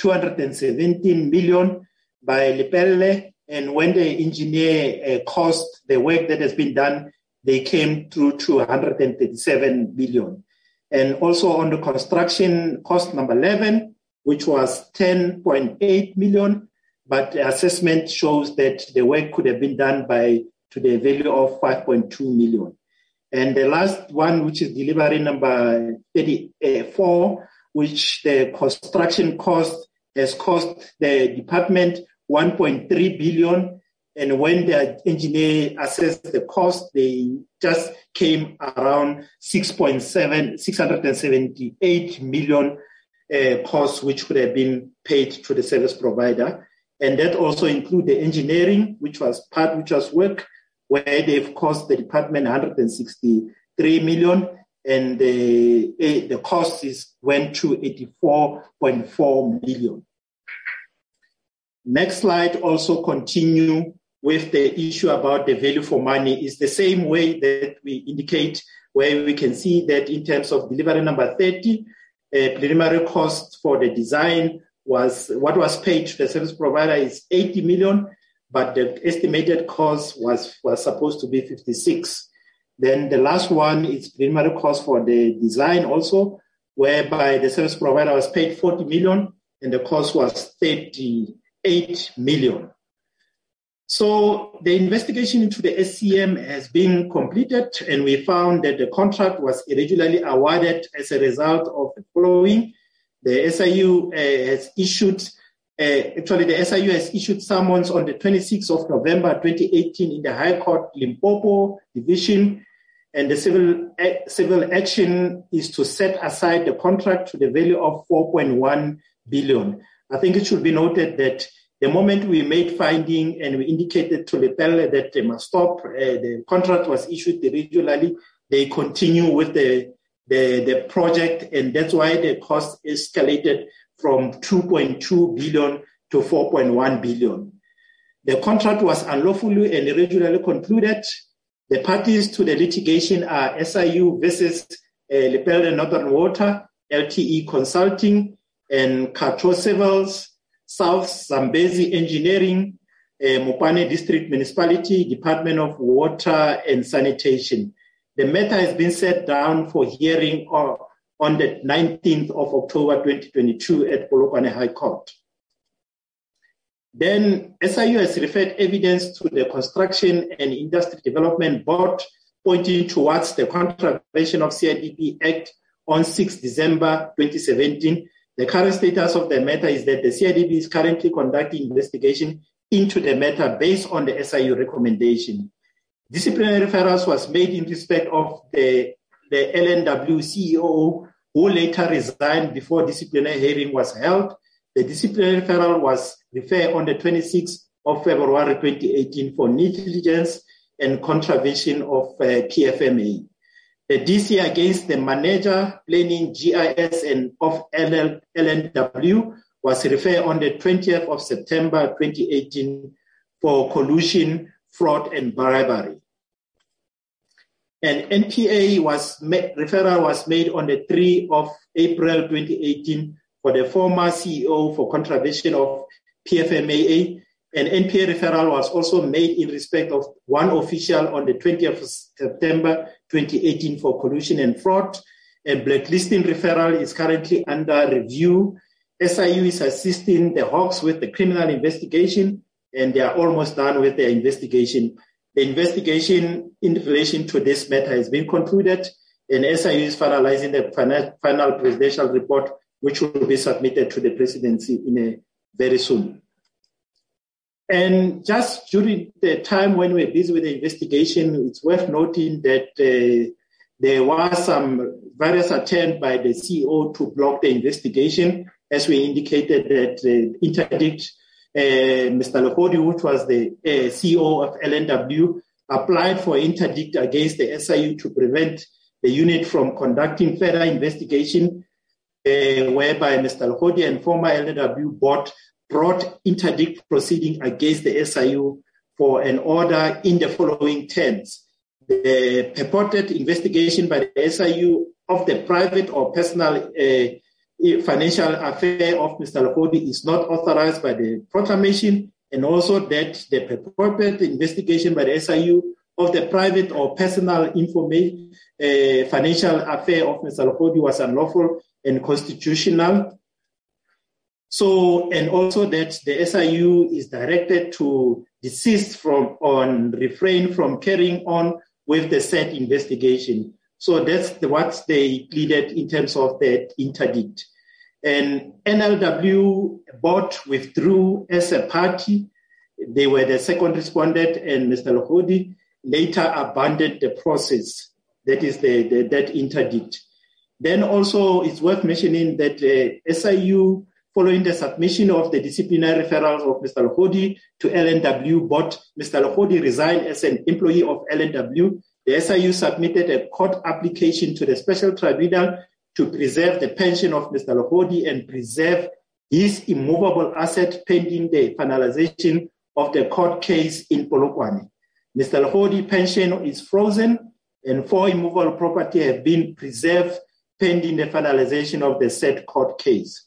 217 million by Lepelle. And when the engineer cost the work that has been done, they came through to 137 million. And also on the construction cost number 11, which was 10.8 million, but the assessment shows that the work could have been done to the value of 5.2 million. And the last one, which is delivery number 34, which the construction cost has cost the department 1.3 billion. And when the engineer assessed the cost, they just came around 678 million costs, which would have been paid to the service provider. And that also include the engineering, which was work, where they've cost the department 163 million, and the cost went to 84.4 million. Next slide also continue with the issue about the value for money. Is the same way that we indicate, where we can see that in terms of delivery number 30, preliminary cost for the design was what was paid to the service provider is 80 million, but the estimated cost was supposed to be 56. Then the last one is preliminary cost for the design also, whereby the service provider was paid 40 million and the cost was 38 million. So the investigation into the SCM has been completed, and we found that the contract was irregularly awarded as a result of the following. The SIU has issued summons on the 26th of November 2018 in the High Court Limpopo Division, and the civil action is to set aside the contract to the value of 4.1 billion. I think it should be noted that the moment we made finding and we indicated to Lepelle that they must stop, the contract was issued irregularly, they continue with the project, and that's why the cost escalated from 2.2 billion to 4.1 billion. The contract was unlawfully and irregularly concluded, The parties to the litigation are SIU versus Lepelde Northern Water, LTE Consulting, and Katro Civils, South Zambezi Engineering, Mopane District Municipality, Department of Water and Sanitation. The matter has been set down for hearing on the 19th of October 2022 at Polokwane High Court. Then SIU has referred evidence to the Construction and Industry Development Board, pointing towards the contravention of CIDP Act on 6 December 2017. The current status of the matter is that the CIDP is currently conducting investigation into the matter based on the SIU recommendation. Disciplinary referrals was made in respect of the LNW CEO, who later resigned before disciplinary hearing was held. The disciplinary referral was referred on the 26th of February 2018 for negligence and contravention of PFMA. The DC against the manager, planning, GIS, and of LNW was referred on the 20th of September 2018 for collusion, fraud, and bribery. An NPA referral was made on the 3rd of April 2018 for the former CEO for contravention of PFMA. An NPA referral was also made in respect of one official on the 20th of September 2018 for collusion and fraud. A blacklisting referral is currently under review. SIU is assisting the Hawks with the criminal investigation, and they are almost done with their investigation. The investigation in relation to this matter has been concluded, and SIU is finalizing the final presidential report, which will be submitted to the presidency very soon. And just during the time when we're busy with the investigation, it's worth noting that there was some various attempts by the CEO to block the investigation, as we indicated that interdict Mr. Lehodi, which was the CEO of LNW, applied for interdict against the SIU to prevent the unit from conducting further investigation, whereby Mr. Lehodi and former LNW brought interdict proceeding against the SIU for an order in the following terms. The purported investigation by the SIU of the private or personal financial affair of Mr. Lehodi is not authorized by the proclamation, and also that the purported investigation by the SIU of the private or personal financial affair of Mr. Lehodi was unlawful and constitutional. So, and also that the SIU is directed to desist refrain from carrying on with the said investigation. So that's what they pleaded in terms of that interdict. And NLW board withdrew as a party. They were the second respondent, and Mr. Lehodi later abandoned the process. That is that interdict. Then also it's worth mentioning that SIU, following the submission of the disciplinary referrals of Mr. Lehodi to LNW board, Mr. Lehodi resigned as an employee of LNW. The SIU submitted a court application to the special tribunal to preserve the pension of Mr. Lehodi and preserve his immovable asset pending the finalization of the court case in Polokwane. Mr. Lehodi pension is frozen, and 4 immovable property have been preserved pending the finalization of the said court case.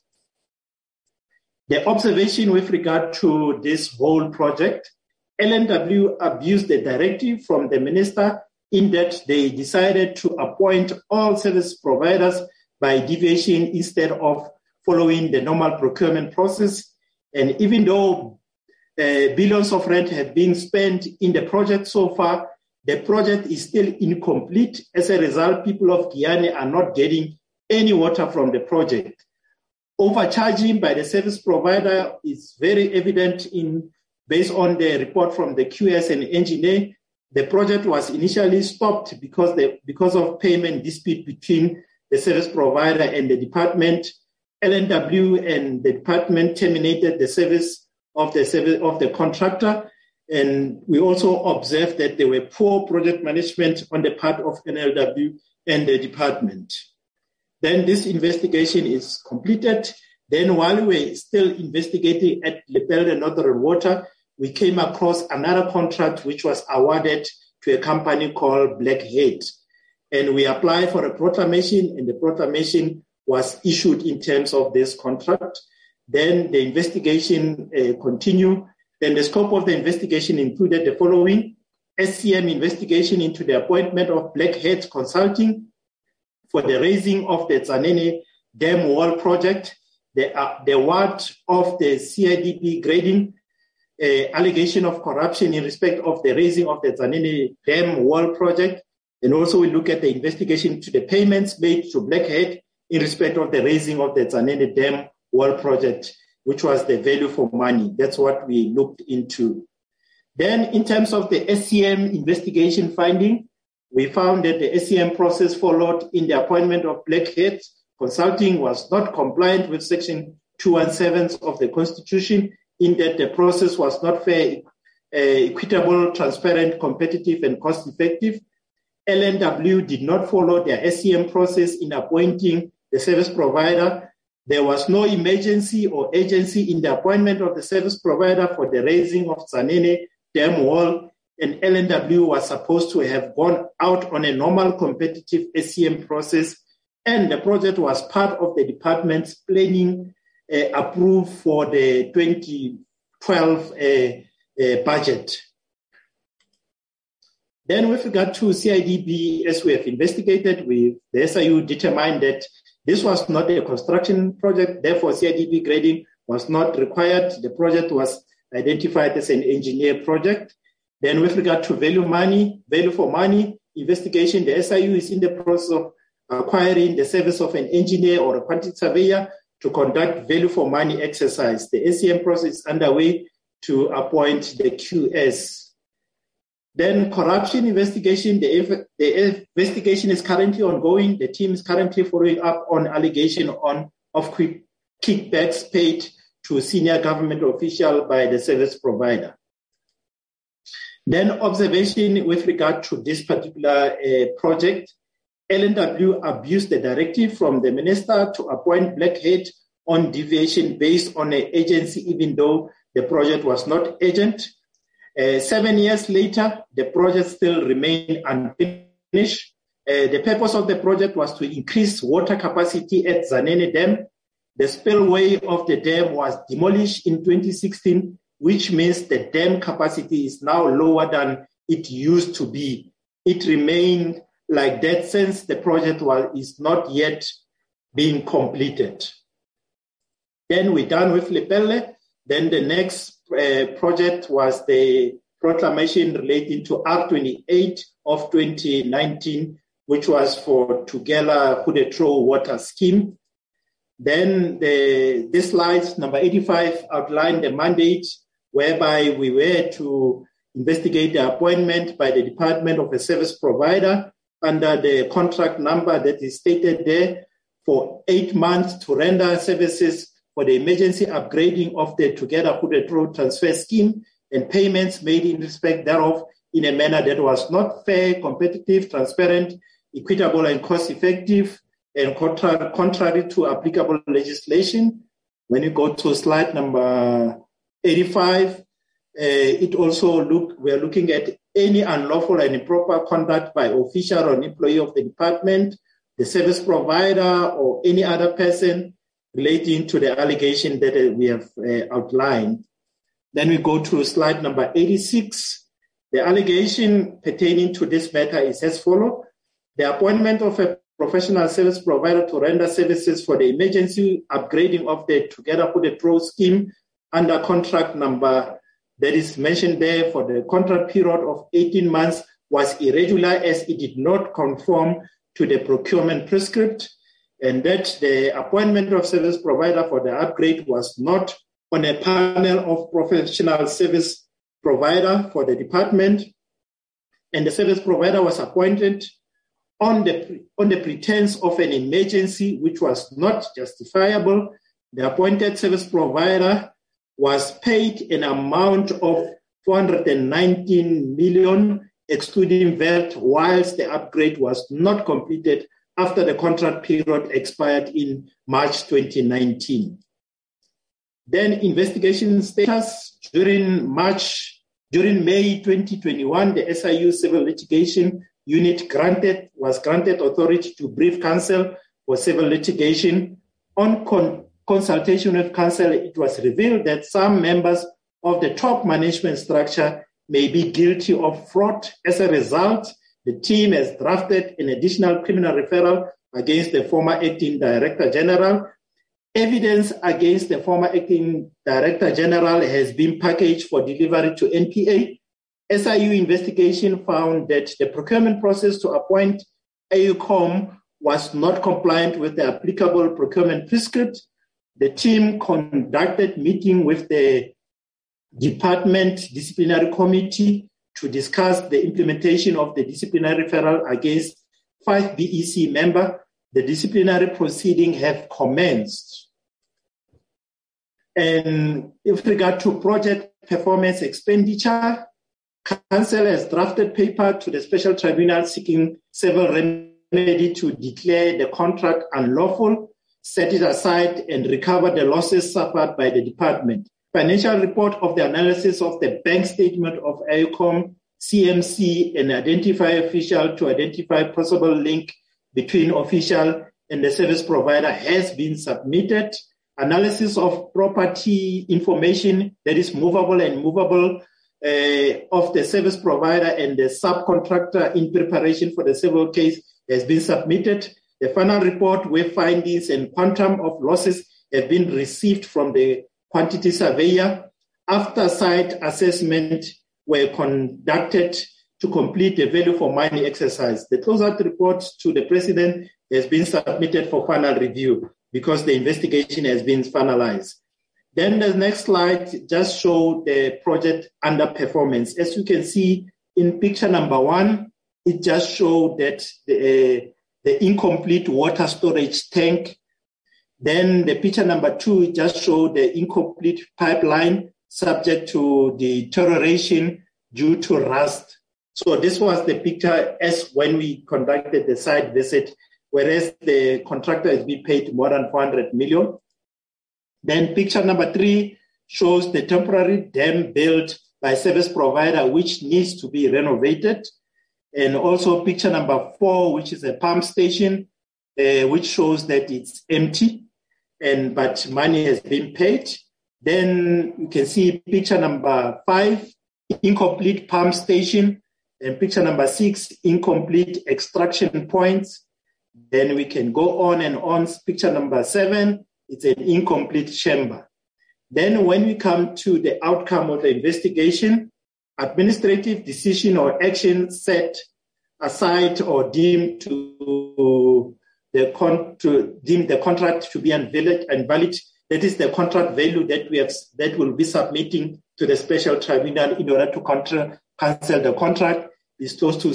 The observation with regard to this whole project, LNW abused the directive from the minister in that they decided to appoint all service providers by deviation instead of following the normal procurement process. And even though billions of rand have been spent in the project so far, the project is still incomplete. As a result, people of Giyani are not getting any water from the project. Overcharging by the service provider is very evident based on the report from the QS and engineer. The project was initially stopped because of payment dispute between the service provider and the department. LNW and the department terminated the service of the contractor, and we also observed that there were poor project management on the part of NLW and the department. Then this investigation is completed. Then while we were still investigating at Lepelde Northern Water, we came across another contract which was awarded to a company called Blackhead. And we applied for a proclamation, and the proclamation was issued in terms of this contract. Then the investigation continued. Then the scope of the investigation included the following: SCM investigation into the appointment of Blackhead Consulting for the raising of the Tzaneen Dam Wall project, the award of the CIDP grading, allegation of corruption in respect of the raising of the Tzaneen Dam Wall project, and also we look at the investigation to the payments made to Blackhead in respect of the raising of the Tzaneen Dam Wall project, which was the value for money. That's what we looked into. Then in terms of the SCM investigation finding, we found that the SCM process followed in the appointment of Blackhead Consulting was not compliant with Section 217 of the Constitution, in that the process was not fair, equitable, transparent, competitive, and cost-effective. LNW did not follow their SCM process in appointing the service provider. There was no emergency or agency in the appointment of the service provider for the raising of Tzaneen Dam Wall, and LNW was supposed to have gone out on a normal competitive SCM process, and the project was part of the department's planning approved for the 2012 budget. Then with regard to CIDP, as we have investigated, the SIU determined that this was not a construction project, therefore CIDP grading was not required. The project was identified as an engineer project. Then with regard to value for money investigation, the SIU is in the process of acquiring the service of an engineer or a quantity surveyor to conduct value for money exercise. The SCM process is underway to appoint the QS. Then corruption investigation, the investigation is currently ongoing. The team is currently following up on allegation of kickbacks paid to a senior government official by the service provider. Then observation with regard to this particular project, LNW abused the directive from the minister to appoint Blackhead on deviation based on an agency, even though the project was not urgent. 7 years later, the project still remained unfinished. The purpose of the project was to increase water capacity at Tzaneen Dam. The spillway of the dam was demolished in 2016, which means the dam capacity is now lower than it used to be. It remained like that since the project is not yet being completed. Then we're done with Lepelle. Then the next project was the proclamation relating to R28 of 2019, which was for Tugela Hudetro Water Scheme. Then this slide, number 85, outlined the mandate whereby we were to investigate the appointment by the Department of a service provider under the contract number that is stated there for 8 months to render services for the emergency upgrading of the Together Hudetro transfer scheme and payments made in respect thereof in a manner that was not fair, competitive, transparent, equitable, and cost-effective, and contrary to applicable legislation. When you go to slide number 85, we're looking at any unlawful and improper conduct by official or employee of the department, the service provider, or any other person relating to the allegation that we have outlined. Then we go to slide number 86. The allegation pertaining to this matter is as follows. The appointment of a professional service provider to render services for the emergency upgrading of the Together Hudetro scheme under contract number that is mentioned there for the contract period of 18 months was irregular as it did not conform to the procurement prescript, and that the appointment of service provider for the upgrade was not on a panel of professional service provider for the department, and the service provider was appointed on the pretense of an emergency which was not justifiable. The appointed service provider was paid an amount of 419 million, excluding VAT, whilst the upgrade was not completed after the contract period expired in March 2019. Then investigation status. During March During May 2021, the SIU Civil Litigation Unit was granted authority to brief counsel for civil litigation. On consultation with counsel, it was revealed that some members of the top management structure may be guilty of fraud. As a result, the team has drafted an additional criminal referral against the former acting Director General. Evidence against the former acting Director General has been packaged for delivery to NPA. SIU investigation found that the procurement process to appoint AUCOM was not compliant with the applicable procurement prescript. The team conducted meeting with the Department Disciplinary Committee to discuss the implementation of the disciplinary referral against 5 BEC members. The disciplinary proceeding have commenced. And with regard to project performance expenditure, Council has drafted paper to the Special Tribunal seeking several remedy to declare the contract unlawful, set it aside, and recover the losses suffered by the department. Financial report of the analysis of the bank statement of AUCOM, CMC, and identify official to identify possible link between official and the service provider has been submitted. Analysis of property information that is movable and movable of the service provider and the subcontractor in preparation for the civil case has been submitted. The final report with findings and quantum of losses have been received from the quantity surveyor. After site assessment were conducted to complete the value for money exercise. The closeout report to the President has been submitted for final review because the investigation has been finalized. Then the next slide just shows the project underperformance. As you can see in picture number 1, it just shows that the incomplete water storage tank. Then the picture number 2, it just shows the incomplete pipeline subject to deterioration due to rust. So this was the picture as when we conducted the site visit, whereas the contractor has been paid more than 400 million. Then picture number 3 shows the temporary dam built by service provider, which needs to be renovated. And also picture number 4, which is a pump station, which shows that it's empty, but money has been paid. Then you can see picture number 5, incomplete pump station, and picture number 6, incomplete extraction points. Then we can go on and on. Picture number 7, it's an incomplete chamber. Then when we come to the outcome of the investigation, administrative decision or action set aside or deemed the contract to be invalid. That is the contract value that will be submitting to the special tribunal in order to cancel the contract is close to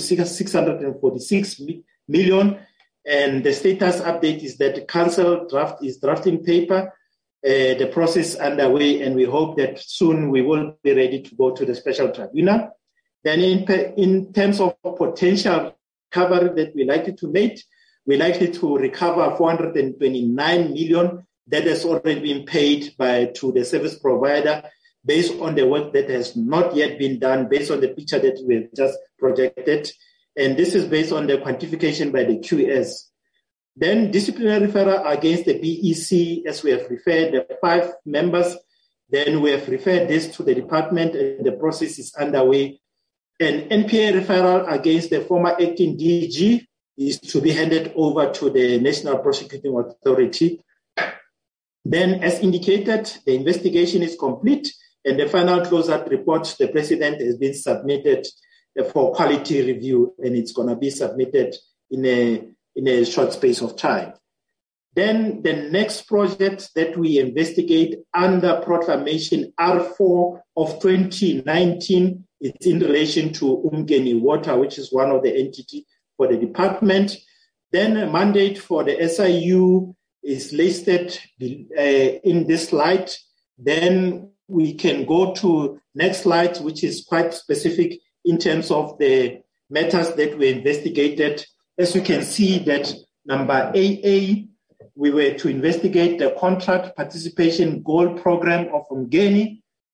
646 million. And the status update is that the council is drafting paper. The process underway, and we hope that soon we will be ready to go to the special tribunal. Then in terms of potential recovery that we're likely to make, we're likely to recover 429 million that has already been paid to the service provider based on the work that has not yet been done, based on the picture that we have just projected. And this is based on the quantification by the QS. Then disciplinary referral against the BEC, as we have referred, the 5 members. Then we have referred this to the department and the process is underway. An NPA referral against the former acting DG is to be handed over to the National Prosecuting Authority. Then, as indicated, the investigation is complete and the final closeout report to the President has been submitted for quality review, and it's going to be submitted in a short space of time. Then the next project that we investigate under Proclamation R4 of 2019 is in relation to Umgeni Water, which is one of the entities for the department. Then a mandate for the SIU is listed in this slide. Then we can go to next slide, which is quite specific in terms of the matters that we investigated. As you can see that number AA, we were to investigate the contract participation goal program of Umgeni.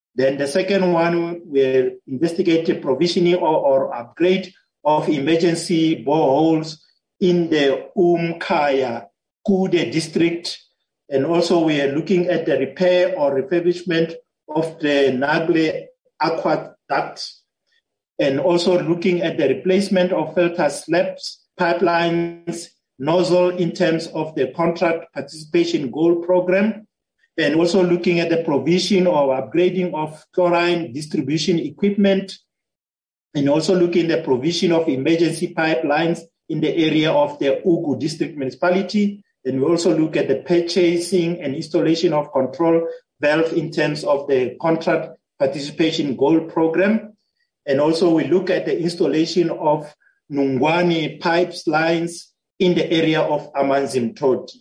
Then the second one will investigate the provisioning or upgrade of emergency boreholes in the Umkaya Kude district. And also we are looking at the repair or refurbishment of the Nagle aqueduct, and also looking at the replacement of filter slabs, pipelines, nozzle in terms of the contract participation goal program, and also looking at the provision or upgrading of chlorine distribution equipment, and also looking at the provision of emergency pipelines in the area of the Ugu district municipality. And we also look at the purchasing and installation of control valve in terms of the contract participation goal program. And also we look at the installation of Nungwani pipes lines in the area of Amanzimtoti.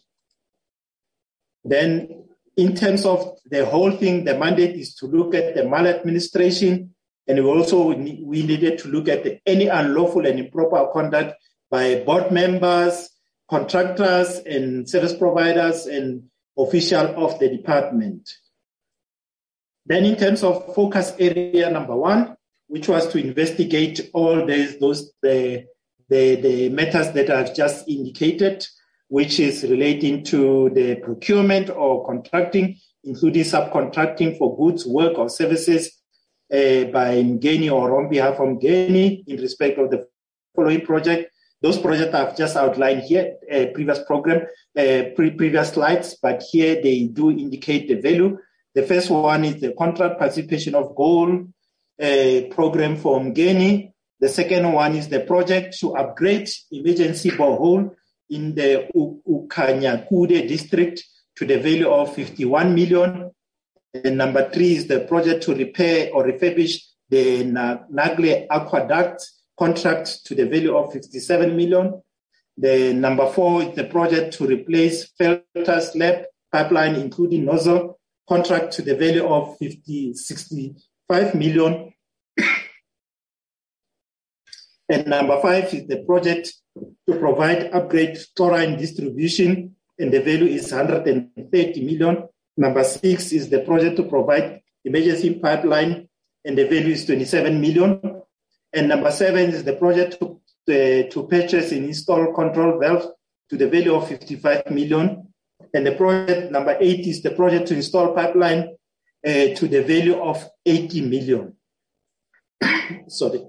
Then in terms of the whole thing, the mandate is to look at the maladministration, and we needed to look at any unlawful and improper conduct by board members, contractors, and service providers and officials of the department. Then in terms of focus area number 1, which was to investigate all the matters that I've just indicated, which is relating to the procurement or contracting, including subcontracting for goods, work, or services by Mgeni or on behalf of Mgeni in respect of the following project. Those projects I've just outlined here, previous slides, but here they do indicate the value. The first one is the contract participation of goal program for Mgeni. The second one is the project to upgrade emergency borehole in the Ukanyakude district to the value of 51 million. And number 3 is the project to repair or refurbish the Nagle aqueduct contract to the value of 57 million. The number 4 is the project to replace filter slab pipeline, including nozzle, contract to the value of 65 million. And number 5 is the project to provide upgrade chlorine distribution, and the value is 130 million. Number 6 is the project to provide emergency pipeline, and the value is 27 million. And number 7 is the project to purchase and install control valve to the value of 55 million. And the project number 8 is the project to install pipeline to the value of 80 million. Sorry.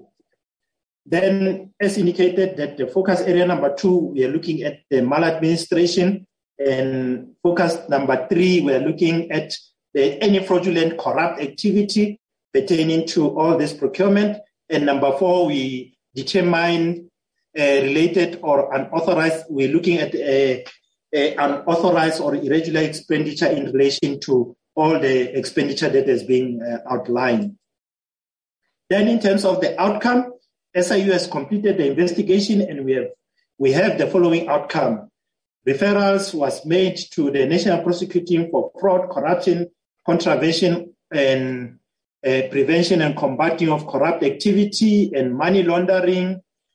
Then, as indicated, that the focus area number 2, we are looking at the maladministration, and focus number 3, we are looking at any fraudulent corrupt activity pertaining to all this procurement. And number 4, we determine related or unauthorized. We're looking at unauthorized or irregular expenditure in relation to all the expenditure that is being outlined. Then, in terms of the outcome, SIU has completed the investigation, and we have the following outcome. Referrals was made to the National Prosecuting for Fraud, Corruption, Contravention, and Prevention and Combating of Corrupt Activity and Money Laundering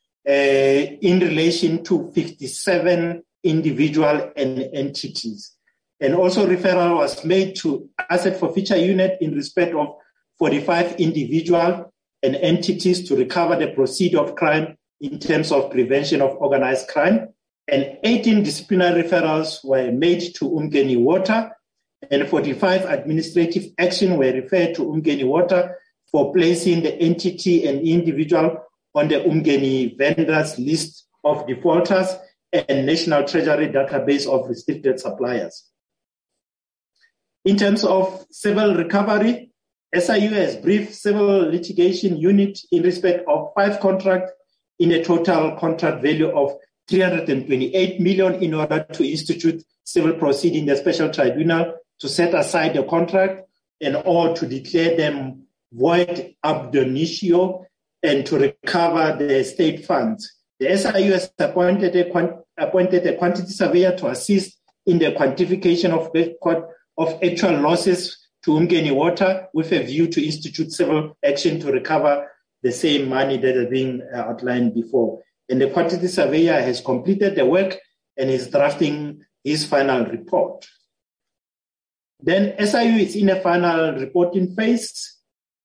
in relation to 57 individual and entities. And also referral was made to Asset Forfeiture Unit in respect of 45 individual and entities to recover the proceeds of crime in terms of prevention of organized crime. And 18 disciplinary referrals were made to Umgeni Water, and 45 administrative actions were referred to Umgeni Water for placing the entity and individual on the Umgeni vendors list of defaulters and National Treasury database of restricted suppliers. In terms of civil recovery, SIU has briefed civil litigation unit in respect of 5 contracts in a total contract value of 328 million in order to institute civil proceeding in the special tribunal to set aside the contract and or to declare them void ab initio and to recover the state funds. The SIU has appointed a quantity surveyor to assist in the quantification of actual losses to Umgeni Water with a view to institute civil action to recover the same money that has been outlined before. And the quantity surveyor has completed the work and is drafting his final report. Then SIU is in a final reporting phase,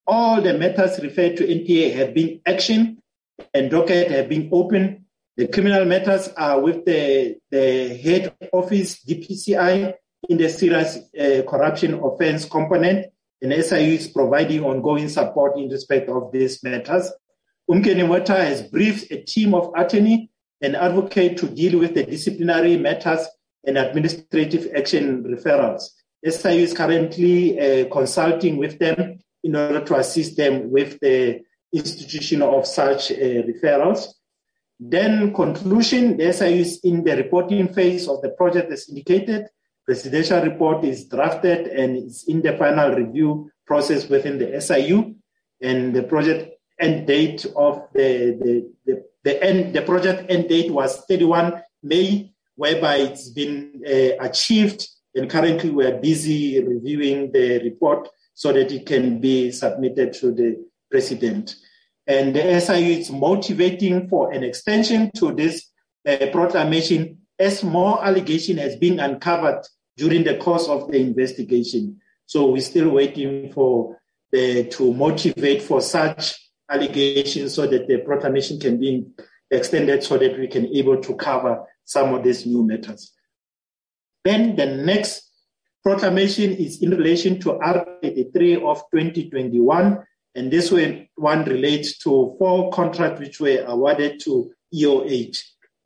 All the matters referred to NPA have been actioned and docket have been opened. The criminal matters are with the head office, DPCI, in the serious corruption offense component, and SIU is providing ongoing support in respect of these matters. Umkeni Mota has briefed a team of attorney and advocate to deal with the disciplinary matters and administrative action referrals. SIU is currently consulting with them in order to assist them with the institution of such referrals. Then conclusion, the SIU is in the reporting phase of the project as indicated. Presidential report is drafted and is in the final review process within the SIU, and the project end date of the project end date was 31 May, whereby it's been achieved, and currently we are busy reviewing the report so that it can be submitted to the President. And the SIU is motivating for an extension to this proclamation as more allegation has been uncovered during the course of the investigation. So we're still waiting for to motivate for such allegations so that the proclamation can be extended so that we can able to cover some of these new matters. Then the next proclamation is in relation to R83 of 2021, and this one relates to 4 contracts which were awarded to EOH.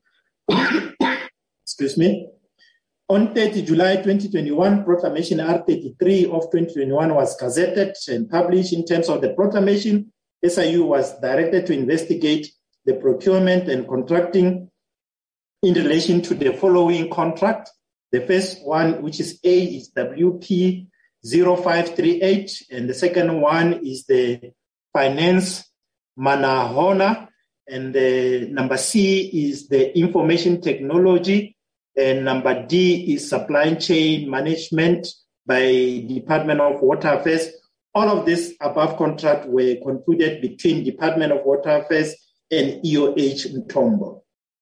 Excuse me. On 30 July 2021, Proclamation R33 of 2021 was gazetted and published. In terms of the proclamation, SIU was directed to investigate the procurement and contracting in relation to the following contract. The first one, which is A, is WP 0538, and the second one is the Finance Manahona, and the number C is the Information Technology, and number D is Supply Chain Management by Department of Water Affairs. All of this above contract were concluded between Department of Water Affairs and EOH Mtombo.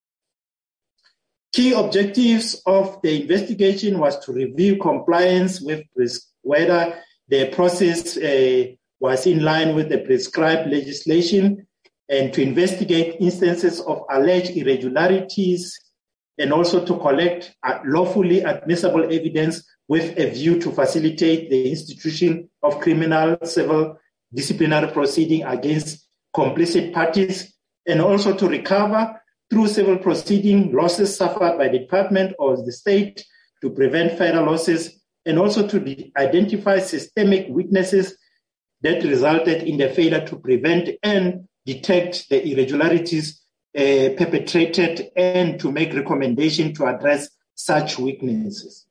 Key objectives of the investigation was to review compliance with whether the process was in line with the prescribed legislation, and to investigate instances of alleged irregularities, and also to collect lawfully admissible evidence with a view to facilitate the institution of criminal civil disciplinary proceeding against complicit parties, and also to recover through civil proceeding losses suffered by the department or the state to prevent further losses, and also to identify systemic weaknesses that resulted in the failure to prevent and detect the irregularities perpetrated, and to make recommendation to address such weaknesses.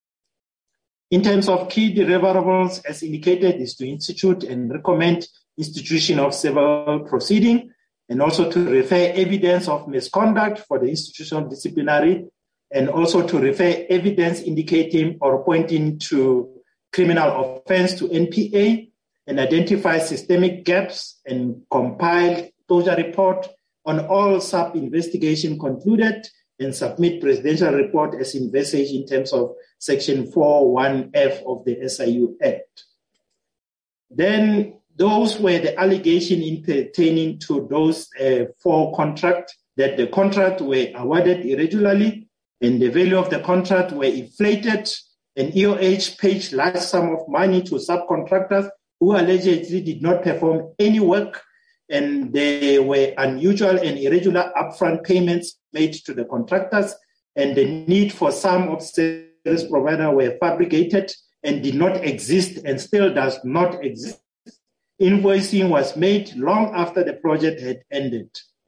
In terms of key deliverables, as indicated, is to institute and recommend institution of civil proceeding, and also to refer evidence of misconduct for the institution of disciplinary, and also to refer evidence indicating or pointing to criminal offense to NPA, and identify systemic gaps, and compile closure report on all sub-investigation concluded, and submit presidential report as envisaged in terms of Section 4(1)(f) of the SIU Act. Then those were the allegations pertaining to those 4 contracts, that the contract were awarded irregularly, and the value of the contract were inflated, and EOH paid large sum of money to subcontractors who allegedly did not perform any work, and there were unusual and irregular upfront payments made to the contractors, and the need for some of service providers were fabricated and did not exist and still does not exist. Invoicing was made long after the project had ended.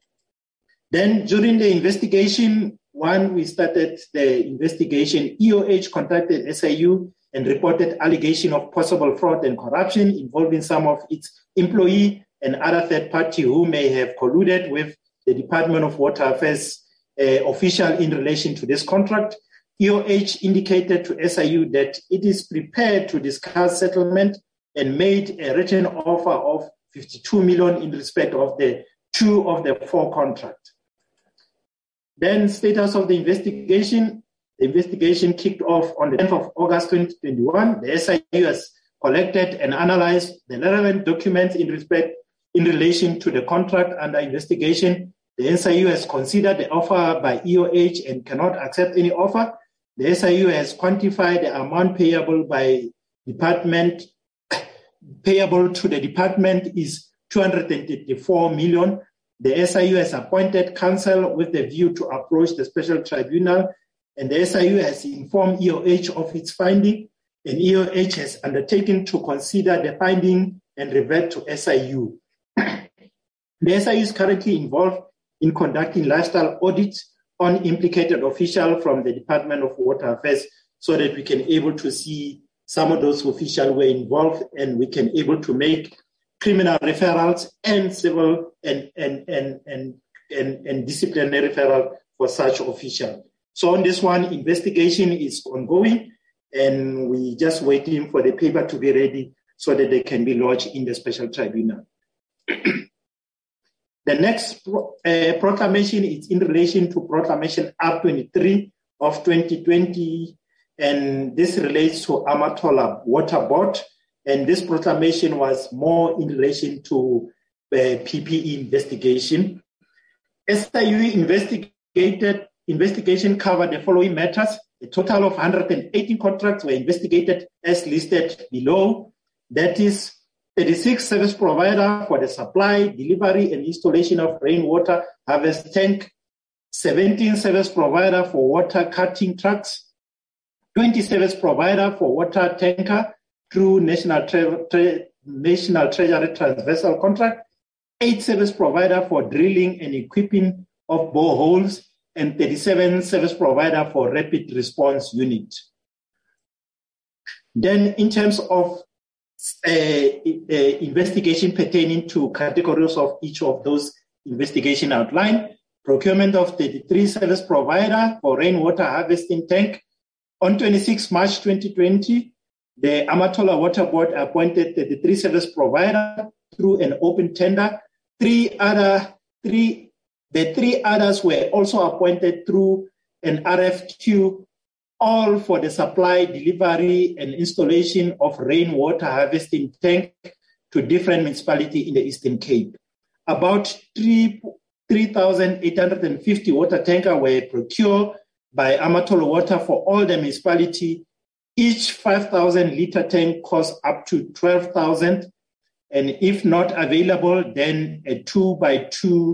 Then during the investigation, we started the investigation, EOH contacted SIU and reported allegation of possible fraud and corruption involving some of its employees and other third party who may have colluded with the Department of Water Affairs official in relation to this contract. EOH indicated to SIU that it is prepared to discuss settlement and made a written offer of 52 million in respect of the 2 of the 4 contracts. Then status of the investigation. The investigation kicked off on the 10th of August 2021. The SIU has collected and analyzed the relevant documents in relation to the contract under investigation. The SIU has considered the offer by EOH and cannot accept any offer. The SIU has quantified the amount payable to the department is 234 million. The SIU has appointed counsel with the view to approach the special tribunal, and the SIU has informed EOH of its finding, and EOH has undertaken to consider the finding and revert to SIU. The SIU is currently involved in conducting lifestyle audits on implicated officials from the Department of Water Affairs so that we can able to see some of those officials were involved and we can able to make criminal referrals and civil and disciplinary referral for such official. So on this one, investigation is ongoing and we just waiting for the paper to be ready so that they can be lodged in the special tribunal. The next proclamation is in relation to Proclamation R23 of 2020, and this relates to Amatola Water Board. And this proclamation was more in relation to PPE investigation. SIU investigation covered the following matters. A total of 118 contracts were investigated as listed below. That is 36 service provider for the supply, delivery, and installation of rainwater harvest tank, 17 service provider for water cutting trucks, 20 service provider for water tanker through National Treasury transversal contract, 8 service provider for drilling and equipping of boreholes, and 37 service provider for rapid response unit. Then in terms of investigation pertaining to categories of each of those investigation outlined, procurement of 33 service provider for rainwater harvesting tank. On 26 March 2020, the Amatola Water Board appointed 33 service provider through an open tender. The three others were also appointed through an RFQ, all for the supply, delivery, and installation of rainwater harvesting tank to different municipalities in the Eastern Cape. About 3,850 water tankers were procured by Amatola Water for all the municipality. Each 5,000 liter tank costs up to 12,000, and if not available, then a 2 by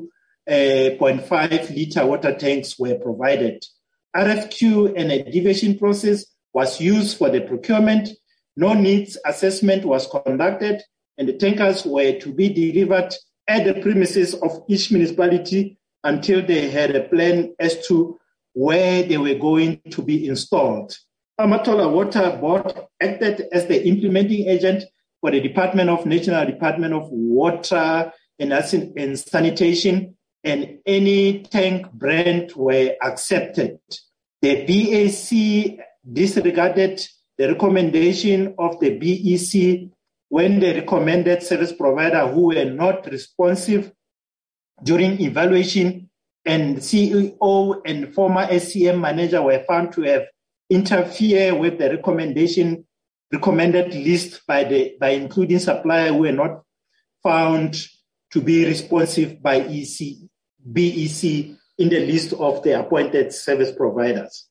2.5 liter water tanks were provided. RFQ and a deviation process was used for the procurement. No needs assessment was conducted, and the tankers were to be delivered at the premises of each municipality until they had a plan as to where they were going to be installed. Amatola Water Board acted as the implementing agent for the National Department of Water and Sanitation, and any tank brand were accepted. The BAC disregarded the recommendation of the BEC when they recommended service providers who were not responsive during evaluation, and CEO and former SCM manager were found to have interfered with the recommended list by including suppliers who were not found to be responsive by BEC in the list of the appointed service providers.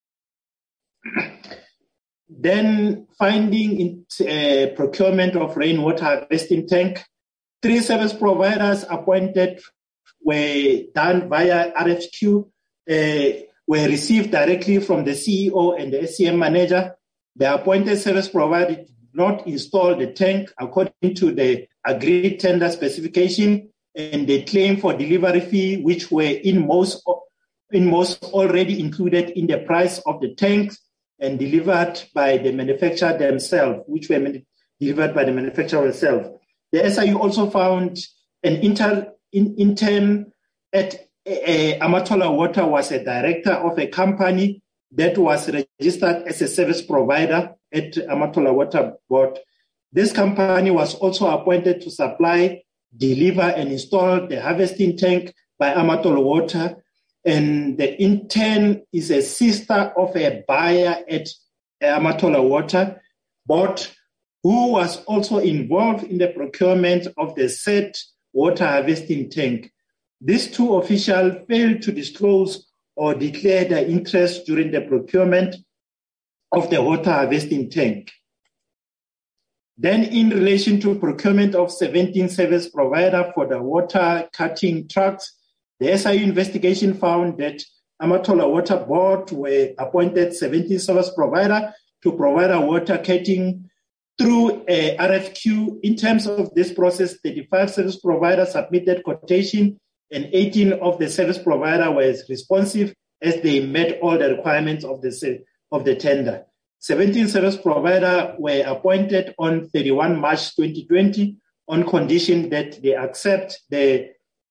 Then finding in procurement of rainwater harvesting tank, 3 service providers appointed were done via RFQ, were received directly from the CEO and the SCM manager. The appointed service provider did not install the tank according to the agreed tender specification, and the claim for delivery fee, which were in most already included in the price of the tanks and delivered by the manufacturer themselves, which were delivered by the manufacturer themselves. The SIU also found an intern at Amatola Water was a director of a company that was registered as a service provider at Amatola Water Board. This company was also appointed to supply, deliver, and install the harvesting tank by Amatola Water, and the intern is a sister of a buyer at Amatola Water Board who was also involved in the procurement of the said water harvesting tank. These two officials failed to disclose or declare their interest during the procurement of the water harvesting tank. Then in relation to procurement of 17 service providers for the water cutting trucks, the SIU investigation found that Amatola Water Board were appointed 17 service providers to provide a water cutting through a RFQ. In terms of this process, 35 service providers submitted quotation and 18 of the service providers were responsive as they met all the requirements of the tender. 17 service providers were appointed on 31 March 2020 on condition that they accept the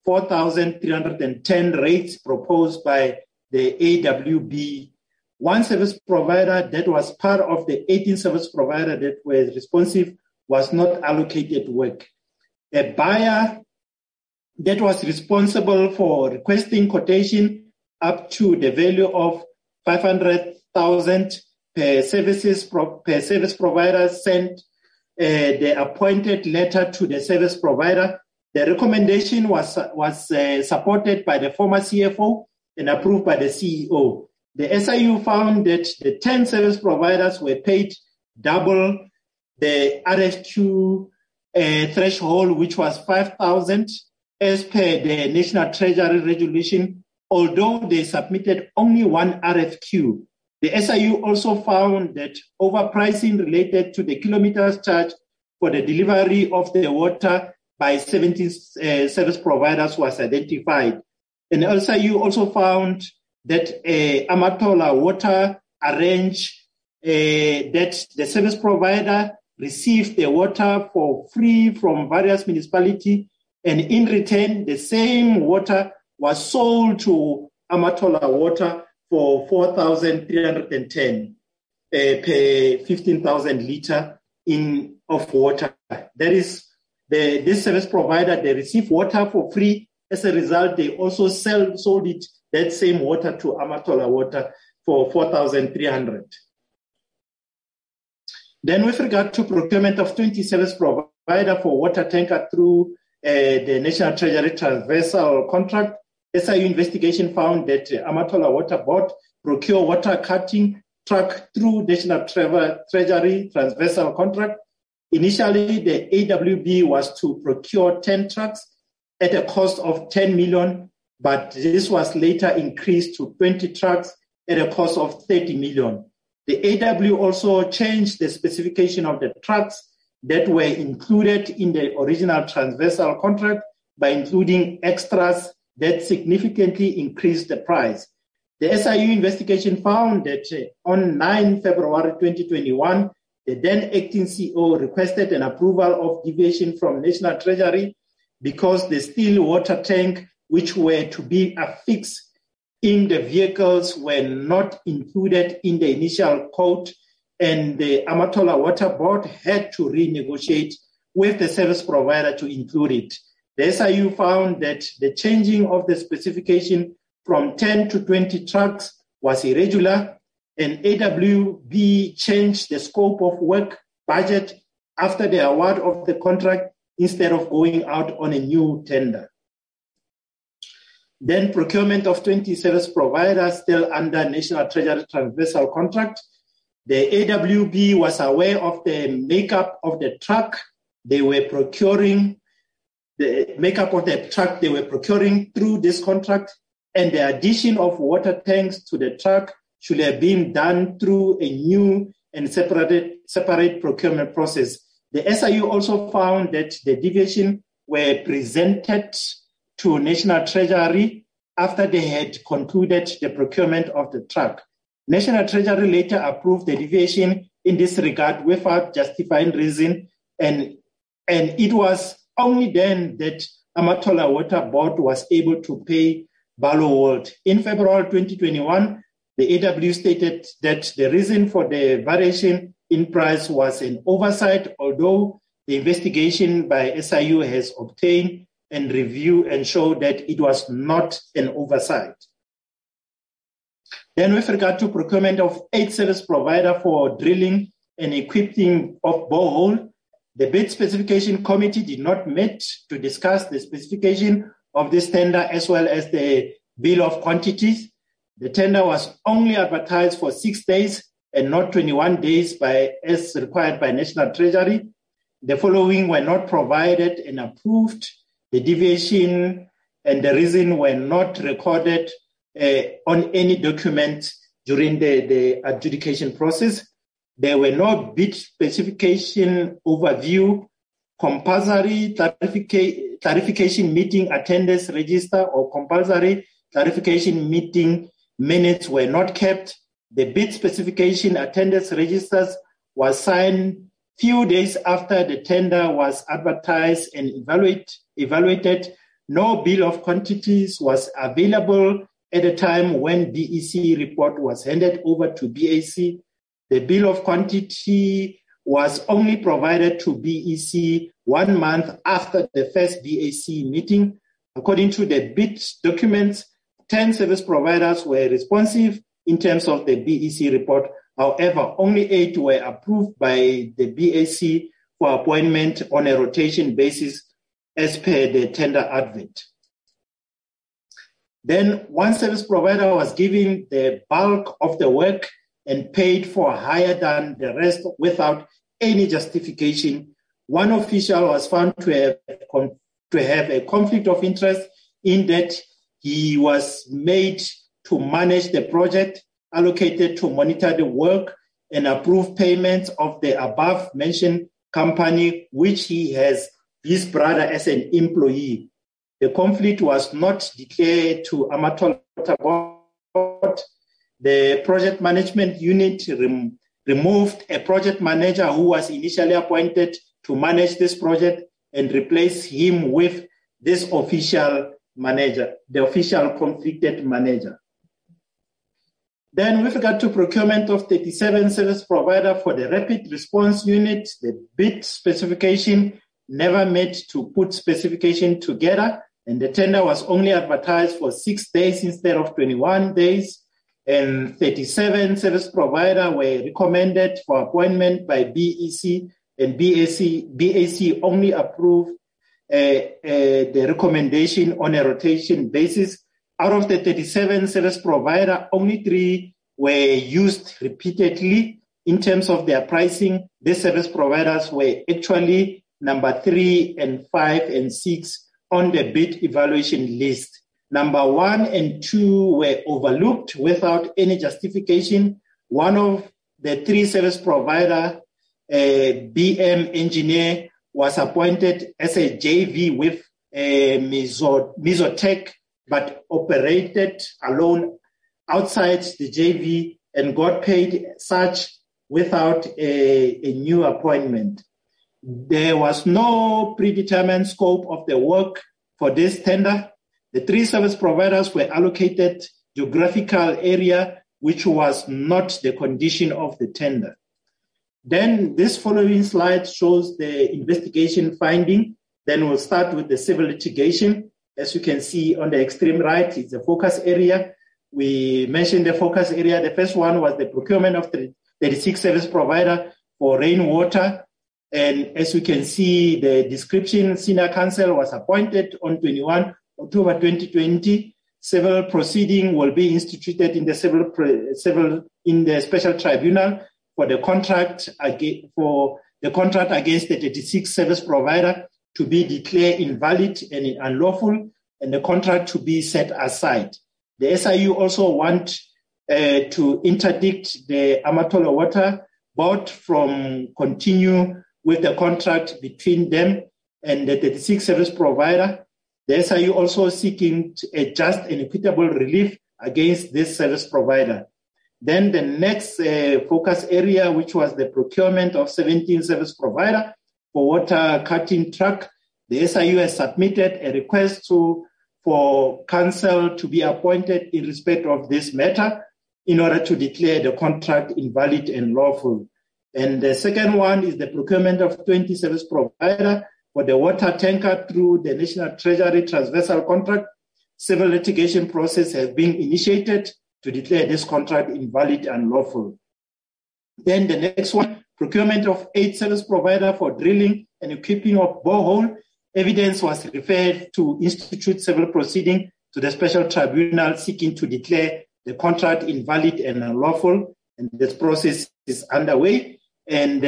4,310 rates proposed by the AWB. One service provider that was part of the 18 service providers that were responsive was not allocated work. A buyer that was responsible for requesting quotation up to the value of 500,000 per service provider sent the appointed letter to the service provider. The recommendation was supported by the former CFO and approved by the CEO. The SIU found that the 10 service providers were paid double the RFQ threshold, which was 5,000 as per the National Treasury Resolution, although they submitted only one RFQ. The SIU also found that overpricing related to the kilometers charged for the delivery of the water by 17 service providers was identified. And SIU also found that Amatola Water arranged that the service provider received the water for free from various municipalities, and in return, the same water was sold to Amatola Water for 4,310 per 15,000 liter of water. That is, this service provider, they receive water for free. As a result, they also sold that same water to Amatola Water for 4,300. Then with regard to procurement of 20 service provider for water tanker through the National Treasury Transversal Contract, SIU investigation found that Amatola Water Board procure water cutting truck through National Treasury Transversal Contract. Initially, the AWB was to procure 10 trucks at a cost of 10 million, but this was later increased to 20 trucks at a cost of 30 million. The AW also changed the specification of the trucks that were included in the original transversal contract by including extras that significantly increased the price. The SIU investigation found that on 9 February 2021, the then acting CEO requested an approval of deviation from National Treasury because the steel water tank, which were to be affixed in the vehicles, were not included in the initial quote, and the Amatola Water Board had to renegotiate with the service provider to include it. The SIU found that the changing of the specification from 10 to 20 trucks was irregular, and AWB changed the scope of work budget after the award of the contract instead of going out on a new tender. Then procurement of 20 service providers still under National Treasury Transversal Contract. The AWB was aware of the makeup of the truck they were procuring, through this contract, and the addition of water tanks to the truck should have been done through a new and separate procurement process. The SIU also found that the deviation were presented to National Treasury after they had concluded the procurement of the truck. National Treasury later approved the deviation in this regard without justifying reason, and it was only then that Amatola Water Board was able to pay Barlow World. In February 2021, the AW stated that the reason for the variation in price was an oversight, although the investigation by SIU has obtained and reviewed and showed that it was not an oversight. Then with regard to procurement of 8 service providers for drilling and equipping of borehole. The bid specification committee did not meet to discuss the specification of this tender as well as the bill of quantities. The tender was only advertised for 6 days and not 21 days as required by National Treasury. The following were not provided and approved. The deviation and the reason were not recorded on any document during the adjudication process. There were no bid specification overview, compulsory clarification meeting attendance register or compulsory clarification meeting minutes were not kept. The bid specification attendance registers was signed few days after the tender was advertised and evaluated. No bill of quantities was available at the time when BEC report was handed over to BAC. The bill of quantity was only provided to BEC 1 month after the first BAC meeting. According to the bid documents, 10 service providers were responsive in terms of the BEC report. However, only 8 were approved by the BAC for appointment on a rotation basis as per the tender advert. Then one service provider was given the bulk of the work and paid for higher than the rest without any justification. One official was found to have a conflict of interest in that he was made to manage the project, allocated to monitor the work and approve payments of the above mentioned company, which he has his brother as an employee. The conflict was not declared to Amatola Board. The project management unit removed a project manager who was initially appointed to manage this project and replaced him with this official manager, the official conflicted manager. Then with regard to procurement of 37 service provider for the rapid response unit, the bid specification never met to put specification together, and the tender was only advertised for 6 days instead of 21 days. And 37 service providers were recommended for appointment by BEC, and BAC only approved the recommendation on a rotation basis. Out of the 37 service providers, only 3 were used repeatedly in terms of their pricing. These service providers were actually number 3 and 5 and 6 on the bid evaluation list. Number 1 and 2 were overlooked without any justification. One of the 3 service provider, BM Engineer, was appointed as a JV with Mesotech, but operated alone outside the JV and got paid such without a new appointment. There was no predetermined scope of the work for this tender. The 3 service providers were allocated geographical area, which was not the condition of the tender. Then this following slide shows the investigation finding. Then we'll start with the civil litigation. As you can see on the extreme right, it's the focus area. We mentioned the focus area. The first one was the procurement of 36 service provider for rainwater. And as you can see, the description, senior counsel was appointed on 21 October 2020. Civil proceeding will be instituted in the special tribunal for the contract against the 36 service provider to be declared invalid and unlawful, and the contract to be set aside. The SIU also want to interdict the Amatola Water Board from continue with the contract between them and the 36 service provider. The SIU also seeking a just and equitable relief against this service provider. Then the next focus area, which was the procurement of 17 service provider for water cutting truck. The SIU has submitted a request for counsel to be appointed in respect of this matter in order to declare the contract invalid and lawful. And the second one is the procurement of 20 service provider for the water tanker through the National Treasury transversal contract. Civil litigation process has been initiated to declare this contract invalid and lawful. Then the next one, procurement of 8 service providers for drilling and equipping of borehole. Evidence was referred to institute civil proceeding to the special tribunal seeking to declare the contract invalid and unlawful, and this process is underway. And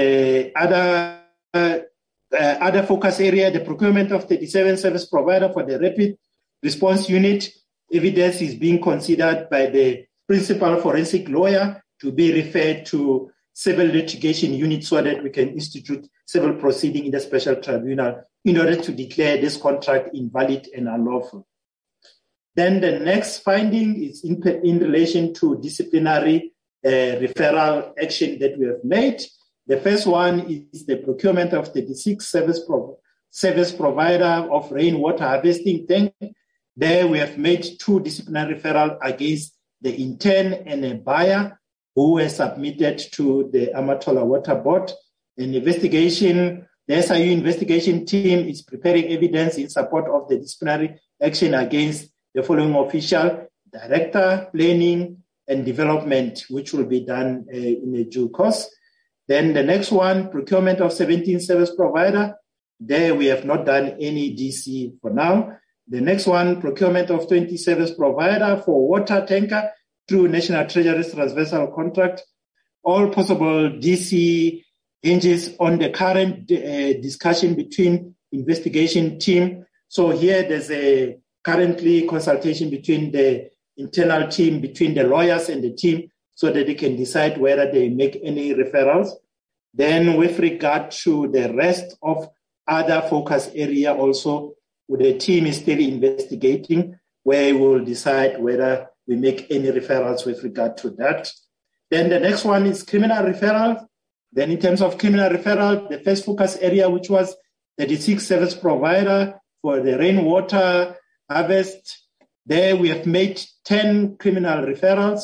other focus area, the procurement of 37 service providers for the rapid response unit. Evidence is being considered by the principal forensic lawyer to be referred to civil litigation unit so that we can institute civil proceeding in the special tribunal in order to declare this contract invalid and unlawful. Then the next finding is in relation to disciplinary referral action that we have made. The first one is the procurement of 36 service provider of rainwater harvesting tank. There we have made 2 disciplinary referrals against the intern and a buyer who were submitted to the Amatola Water Board. An investigation, the SIU investigation team is preparing evidence in support of the disciplinary action against the following official: Director, Planning and Development, which will be done in a due course. Then the next one, procurement of 17 service provider. There we have not done any DC for now. The next one, procurement of 20 service provider for water tanker through National Treasury's transversal contract. All possible DC hinges on the current discussion between investigation team. So here there's a currently consultation between the internal team, between the lawyers and the team, so that they can decide whether they make any referrals. Then with regard to the rest of other focus area also, the team is still investigating, where we will decide whether we make any referrals with regard to that. Then the next one is criminal referral. Then in terms of criminal referral, the first focus area, which was 36 service provider for the rainwater harvest, there we have made 10 criminal referrals,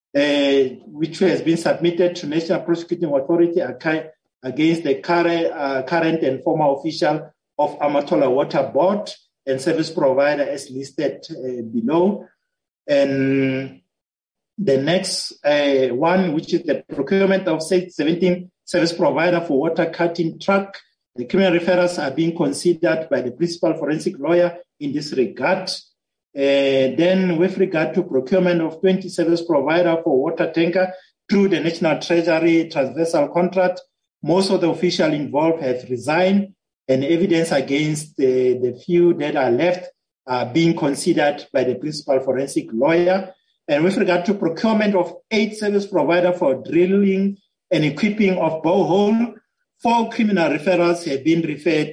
which has been submitted to National Prosecuting Authority against the current and former official of Amatola Water Board and service provider as listed below. And the next one, which is the procurement of 17 service provider for water cutting truck. The criminal referrals are being considered by the principal forensic lawyer in this regard. Then with regard to procurement of 20 service provider for water tanker through the National Treasury transversal contract, most of the officials involved have resigned, and evidence against the few that are left are being considered by the principal forensic lawyer. And with regard to procurement of 8 service provider for drilling and equipping of borehole, 4 criminal referrals have been referred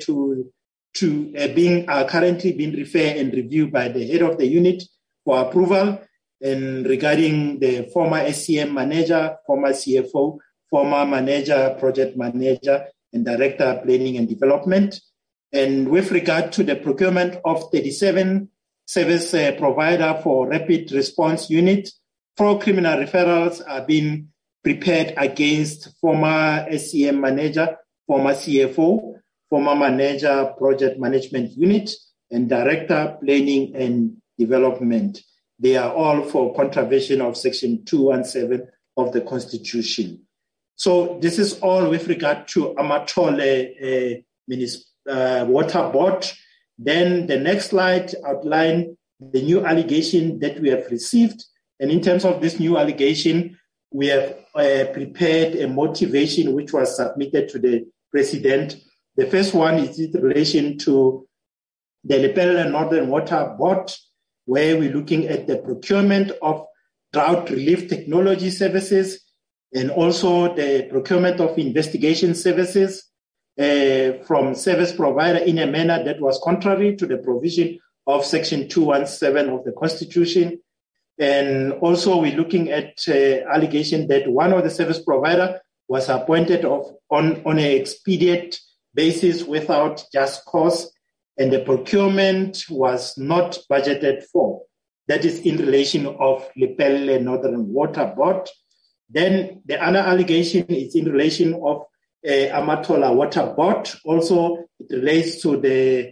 currently being referred and reviewed by the head of the unit for approval. And regarding the former SCM manager, former CFO, former manager, project manager, and director planning and development. And with regard to the procurement of 37 service provider for rapid response unit, 4 criminal referrals are being prepared against former SCM manager, former CFO, former manager, project management unit, and director planning and development. They are all for contravention of Section 217 of the Constitution. So this is all with regard to Amatola Water Board. Then the next slide outlines the new allegation that we have received. And in terms of this new allegation, we have prepared a motivation which was submitted to the President. The first one is in relation to the Lepelle Northern Water Board, where we're looking at the procurement of drought relief technology services and also the procurement of investigation services from service provider in a manner that was contrary to the provision of Section 217 of the Constitution. And also we're looking at allegation that one of the service provider was appointed on an expedient basis without just cause, and the procurement was not budgeted for. That is in relation of Lepelle Northern Water Board. Then the other allegation is in relation of Amatola Water Board. Also, it relates to the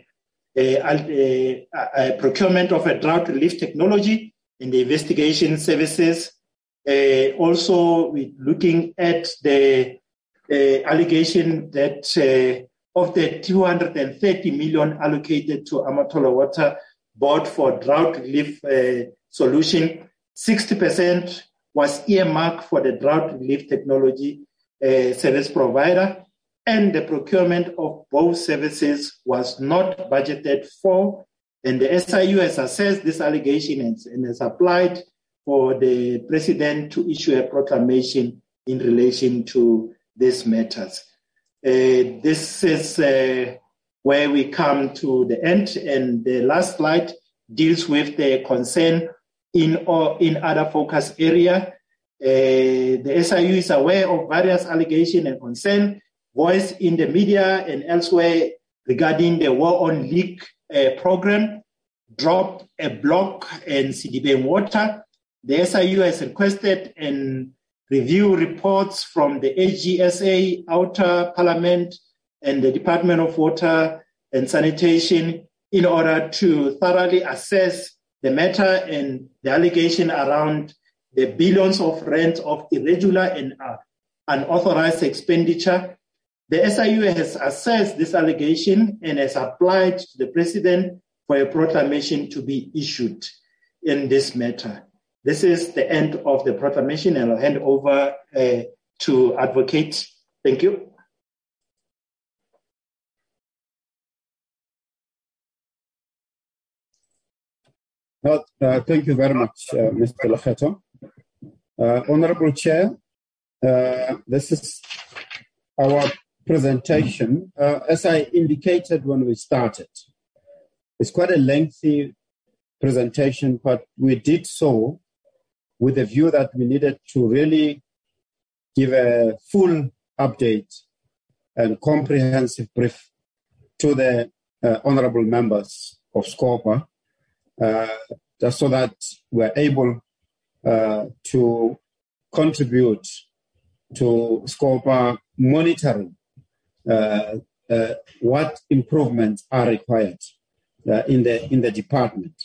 procurement of a drought relief technology in the investigation services. Also, we're looking at the allegation that of the 230 million allocated to Amatola Water Board for drought relief solution, 60% was earmarked for the drought relief technology service provider, and the procurement of both services was not budgeted for. And the SIU has assessed this allegation and has applied for the president to issue a proclamation in relation to these matters. This is where we come to the end, and the last slide deals with the concern in other focus area. The SIU is aware of various allegations and concern voiced in the media and elsewhere regarding the War on Leak program, Drop a Block, and Sidibeng Water. The SIU has requested and review reports from the AGSA, Outer Parliament, and the Department of Water and Sanitation in order to thoroughly assess the matter and the allegation around the billions of rand of irregular and unauthorized expenditure. The SIU has assessed this allegation and has applied to the President for a proclamation to be issued in this matter. This is the end of the proclamation, and I'll hand over to Advocate. Thank you. Well, thank you very much, Mr. Lekgetho. Honorable Chair, this is our presentation. As I indicated when we started, it's quite a lengthy presentation, but we did so with a view that we needed to really give a full update and comprehensive brief to the honorable members of SCOPA, just so that we're able to contribute to SCOPA monitoring what improvements are required in the department.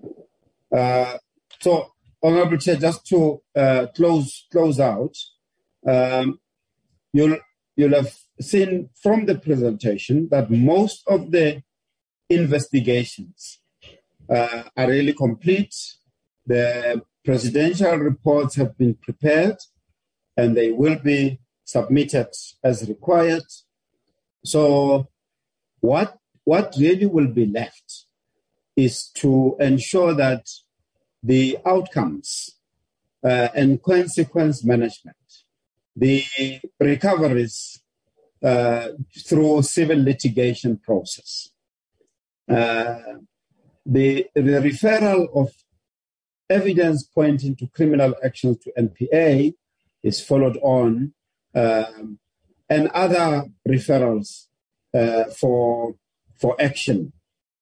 So, Honorable Chair, just to close out, you'll have seen from the presentation that most of the investigations are really complete. The presidential reports have been prepared and they will be submitted as required. So what really will be left is to ensure that the outcomes and consequence management, the recoveries through civil litigation process, the referral of evidence pointing to criminal actions to NPA is followed on, and other referrals for action.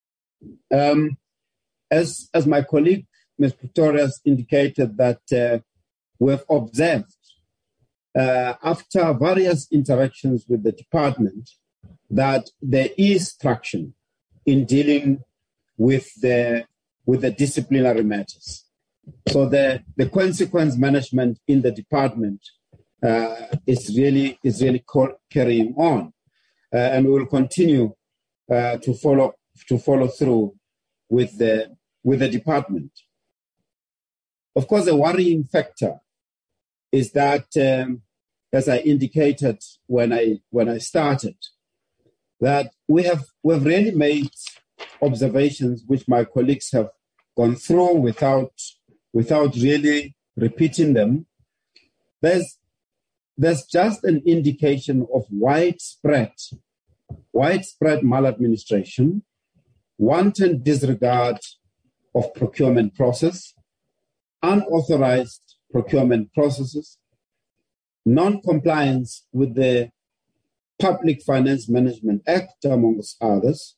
As my colleague, Ms. Pretorius, indicated that we have observed after various interactions with the department that there is traction in dealing with the disciplinary matters. So the consequence management in the department is really carrying on, and we will continue to follow through with the department. Of course, a worrying factor is that, as I indicated when I started, that we have really made observations which my colleagues have gone through without really repeating them. There's just an indication of widespread maladministration, wanton disregard of procurement process, unauthorized procurement processes, non-compliance with the Public Finance Management Act, amongst others,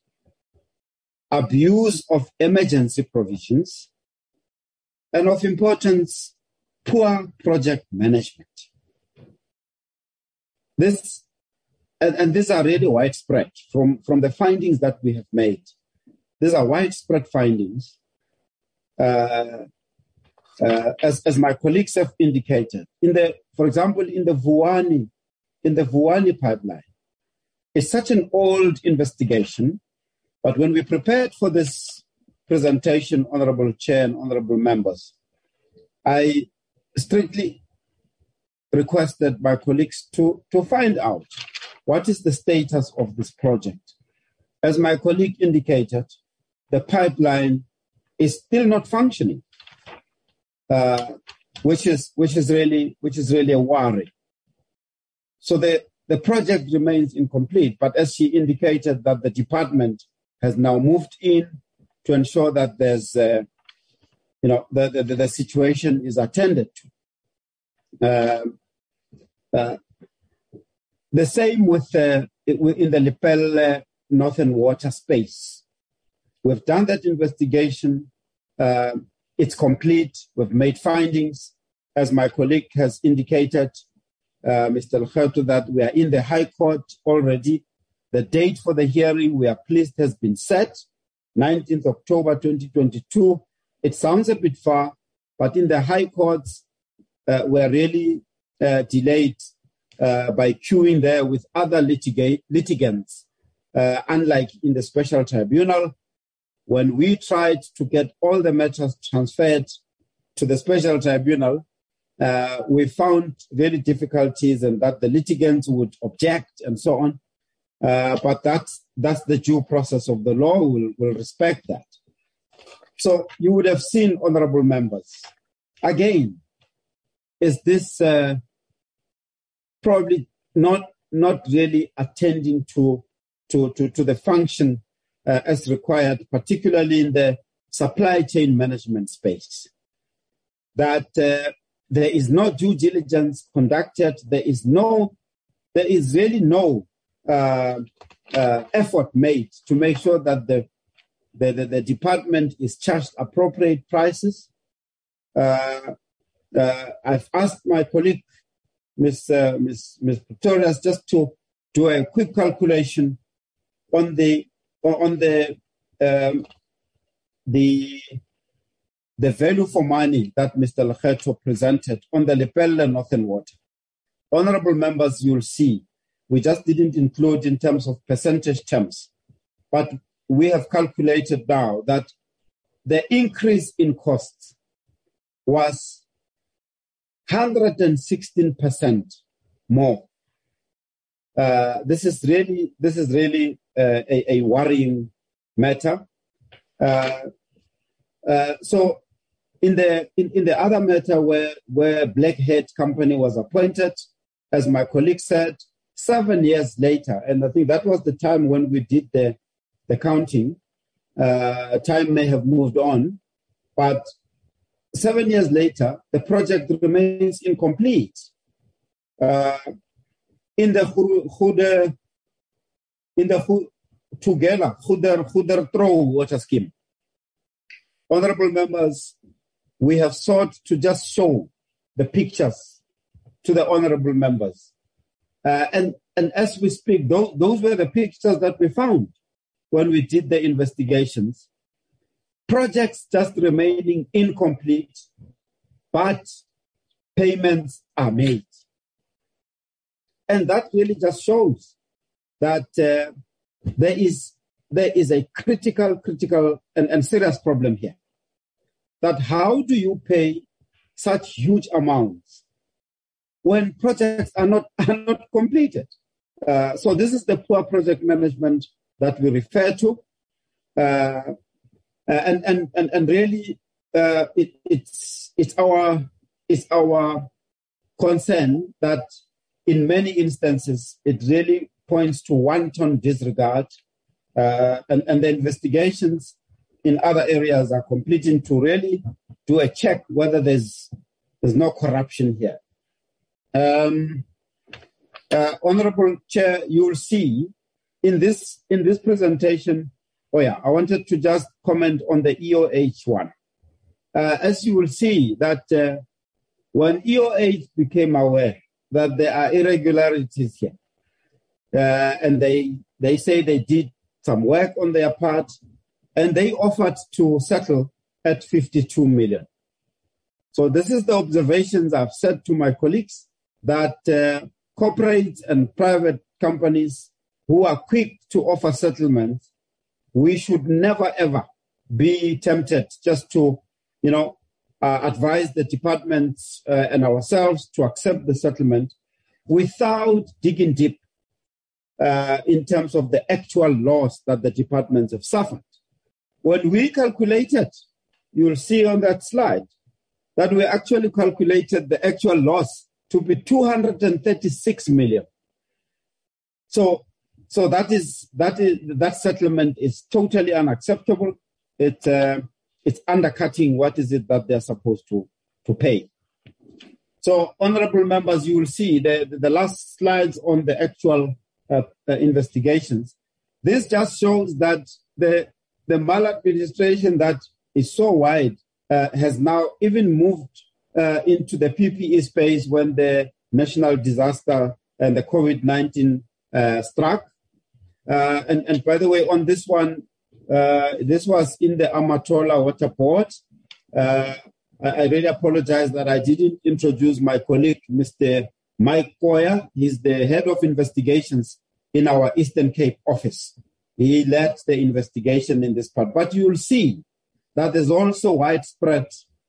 abuse of emergency provisions, and of importance, poor project management. These are really widespread from the findings that we have made. These are widespread findings. As my colleagues have indicated, for example, in the Vuwani in the Vuwani pipeline is such an old investigation, but when we prepared for this presentation, Honorable Chair and Honorable Members, I strictly requested my colleagues to find out what is the status of this project. As my colleague indicated, the pipeline is still not functioning, which is really a worry. So the project remains incomplete, but as she indicated that the department has now moved in to ensure that there's, the situation is attended to. The same with in the Lepelle Northern Water space. We've done that investigation. It's complete. We've made findings. As my colleague has indicated, Mr. Lekgetho, that we are in the High Court already. The date for the hearing, we are pleased, has been set, 19th October 2022. It sounds a bit far, but in the High Courts, we're really delayed by queuing there with other litigants, unlike in the Special Tribunal. When we tried to get all the matters transferred to the Special Tribunal, we found really difficulties and that the litigants would object and so on. But that's the due process of the law. We'll respect that. So you would have seen, honorable members, again, is this probably not really attending to the function as required, particularly in the supply chain management space. That there is no due diligence conducted. There is really no effort made to make sure that the department is charged appropriate prices. I've asked my colleague, Ms. Pretorius, just to do a quick calculation on the value for money that Mr. Lekgetho presented on the Lepelle Northern Water. Honorable members, you'll see, we just didn't include in terms of percentage terms, but we have calculated now that the increase in costs was 116% more. This is really a worrying matter. So in the other matter where Blackhead Company was appointed, as my colleague said, 7 years later, and I think that was the time when we did the counting. Time may have moved on, but 7 years later, the project remains incomplete. In the Goedertrouw water scheme, honorable members, we have sought to just show the pictures to the honorable members. And as we speak, those were the pictures that we found when we did the investigations. Projects just remaining incomplete, but payments are made. And that really just shows that there is a critical and serious problem here. That how do you pay such huge amounts when projects are not completed? So this is the poor project management that we refer to, and really it's our concern that in many instances it really points to wanton disregard, and the investigations in other areas are completing to really do a check whether there's no corruption here. Honorable Chair, you will see in this presentation. I wanted to just comment on the EOH one. As you will see that when EOH became aware that there are irregularities here, and they say they did some work on their part, and they offered to settle at 52 million. So this is the observations I've said to my colleagues, that corporate and private companies who are quick to offer settlement, we should never, ever be tempted just to, advise the department and ourselves to accept the settlement without digging deep in terms of the actual loss that the departments have suffered. When we calculated, you'll see on that slide, that we actually calculated the actual loss to be 236 million. So that settlement is totally unacceptable. It's undercutting what is it that they're supposed to pay. So, honorable members, you will see the last slides on the actual investigations. This just shows that the maladministration that is so wide has now even moved into the PPE space when the national disaster and the COVID-19 struck. And by the way, on this one, this was in the Amatola Water Board. I really apologize that I didn't introduce my colleague, Mr. Mike Koya. He's the head of investigations in our Eastern Cape office. He led the investigation in this part. But you'll see that there's also widespread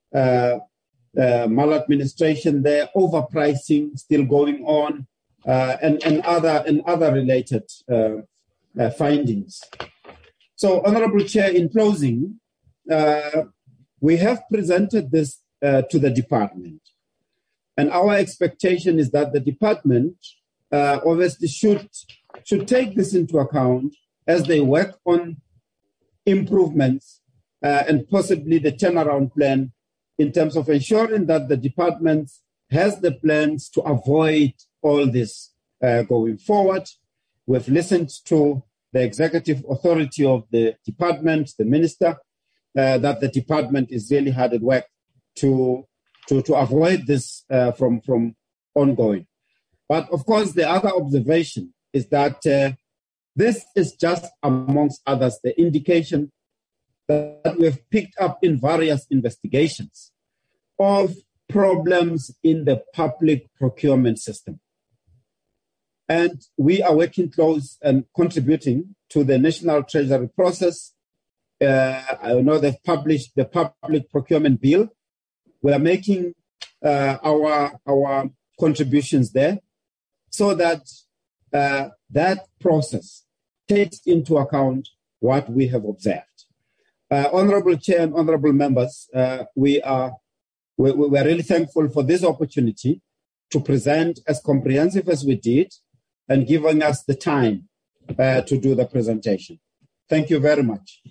maladministration there, overpricing still going on, and other related findings. So, Honorable Chair, in closing, we have presented this to the department. And our expectation is that the department obviously should take this into account as they work on improvements and possibly the turnaround plan in terms of ensuring that the department has the plans to avoid all this going forward. We've listened to the executive authority of the department, the minister, that the department is really hard at work to avoid this from ongoing. But of course, the other observation is that this is just amongst others the indication that we've picked up in various investigations of problems in the public procurement system. And we are working close and contributing to the National Treasury process. I know they've published the public procurement bill. We are making our contributions there so that that process takes into account what we have observed. Honorable Chair and honorable members, we're really thankful for this opportunity to present as comprehensive as we did and giving us the time to do the presentation. Thank you very much.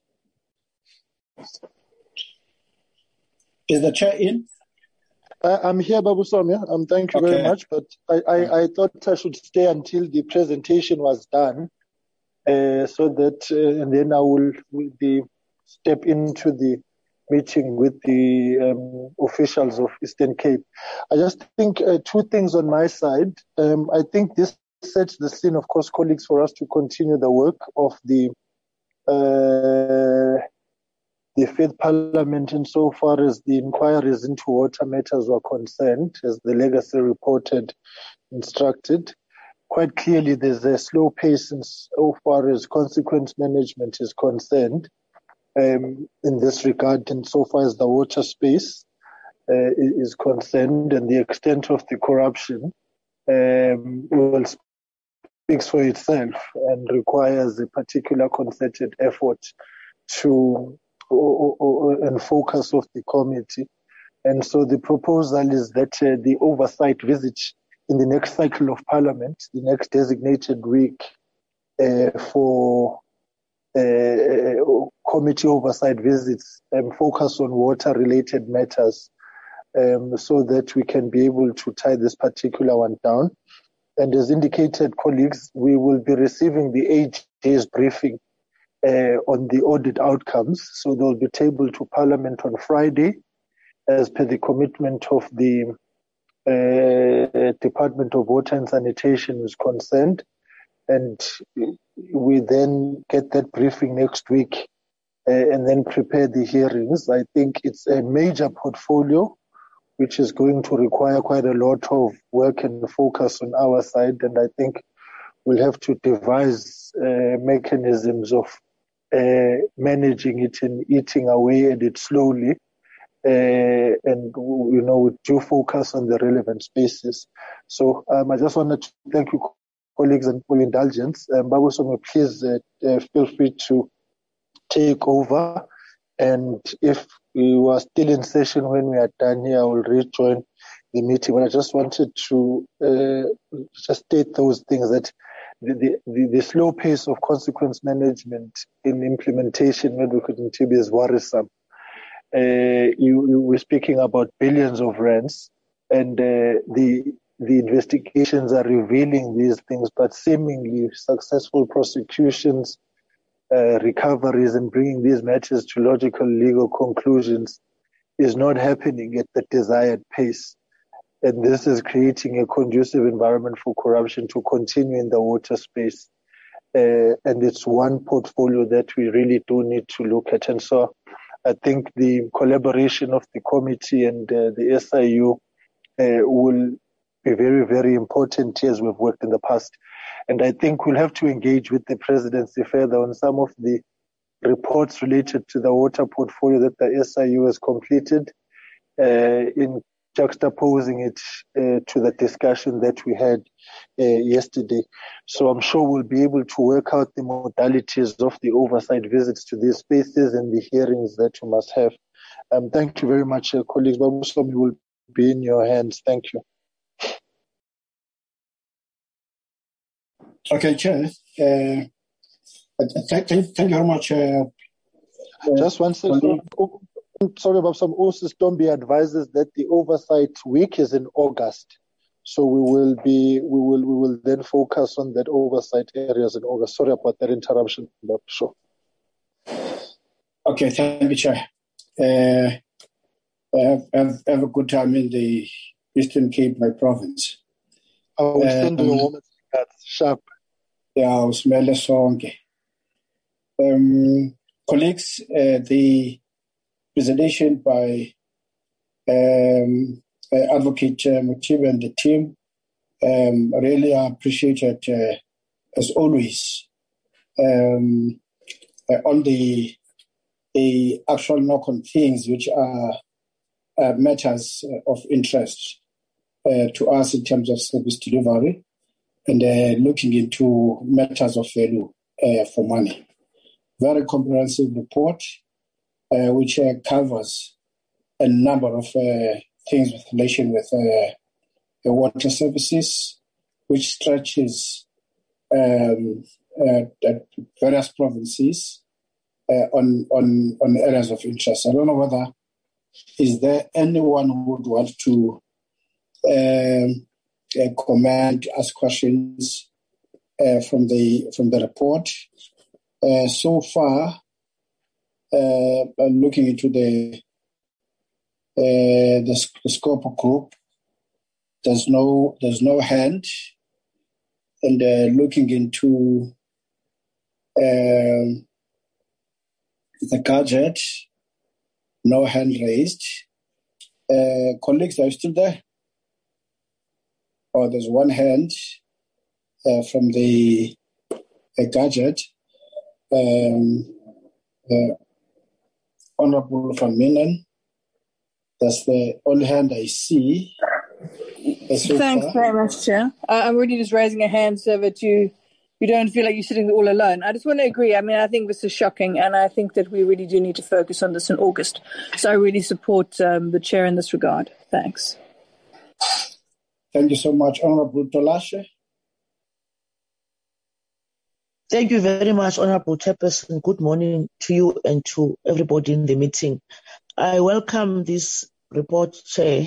Is the chair in? I'm here, Babu Somya. Thank you very much, but I thought I should stay until the presentation was done, so that and then I will step into the meeting with the officials of Eastern Cape. I just think two things on my side. I think this sets the scene, of course, colleagues, for us to continue the work of the Fifth Parliament insofar as the inquiries into water matters were concerned, as the legacy reported instructed. Quite clearly, there's a slow pace insofar as consequence management is concerned in this regard, insofar as the water space is concerned, and the extent of the corruption will speaks for itself and requires a particular concerted effort to and focus of the committee. And so the proposal is that the oversight visit in the next cycle of Parliament, the next designated week for committee oversight visits, focus on water-related matters so that we can be able to tie this particular one down. And as indicated, colleagues, we will be receiving the 8 days briefing on the audit outcomes. So they'll be tabled to Parliament on Friday, as per the commitment of the Department of Water and Sanitation is concerned. And we then get that briefing next week and then prepare the hearings. I think it's a major portfolio which is going to require quite a lot of work and focus on our side. And I think we'll have to devise mechanisms of managing it and eating away at it slowly. And, with due focus on the relevant spaces. So I just wanted to thank you, colleagues, and for indulgence. Babuso, please feel free to take over. And if we were still in session when we are done here, I will rejoin the meeting. But I just wanted to just state those things, that the slow pace of consequence management in implementation is worrisome. You were speaking about billions of rands, and the investigations are revealing these things, but seemingly successful prosecutions, recoveries, and bringing these matters to logical legal conclusions is not happening at the desired pace. And this is creating a conducive environment for corruption to continue in the water space. And it's one portfolio that we really do need to look at. And so I think the collaboration of the committee and the SIU will be very, very important as we've worked in the past. And I think we'll have to engage with the presidency further on some of the reports related to the water portfolio that the SIU has completed, in juxtaposing it to the discussion that we had yesterday. So I'm sure we'll be able to work out the modalities of the oversight visits to these spaces and the hearings that you must have. Thank you very much, colleagues. Babuso, will be in your hands. Thank you. Okay, Chair. Thank you very much. Just one second. Sorry, Babsam. OSIS Dombi advises that the oversight week is in August, so we will then focus on that oversight areas in August. Sorry about that interruption, but sure. Okay, thank you, Chair. Have a good time in the Eastern Cape, my province. I will send you a woman's card, sharp. Yeah, I'll smell a song. Colleagues, the presentation by Advocate Mothibi and the team, really appreciated, as always, on the actual knock-on things which are matters of interest to us in terms of service delivery, and looking into matters of value for money. Very comprehensive report, which covers a number of things with relation with the water services, which stretches various provinces on areas of interest. I don't know whether is there anyone who would want to comment, ask questions from the report. So far, looking into the scope group, there's no hand, and looking into the gadget, no hand raised. Colleagues, are you still there? Oh, there's one hand from the gadget. Honorable Van Minen, that's the only hand I see. Thanks very much, Chair. I'm really just raising a hand so that you don't feel like you're sitting all alone. I just want to agree. I mean, I think this is shocking, and I think that we really do need to focus on this in August. So I really support the Chair in this regard. Thanks. Thank you so much. Honorable Tolashe. Thank you very much, Honorable Chairperson. Good morning to you and to everybody in the meeting. I welcome this report, Chair.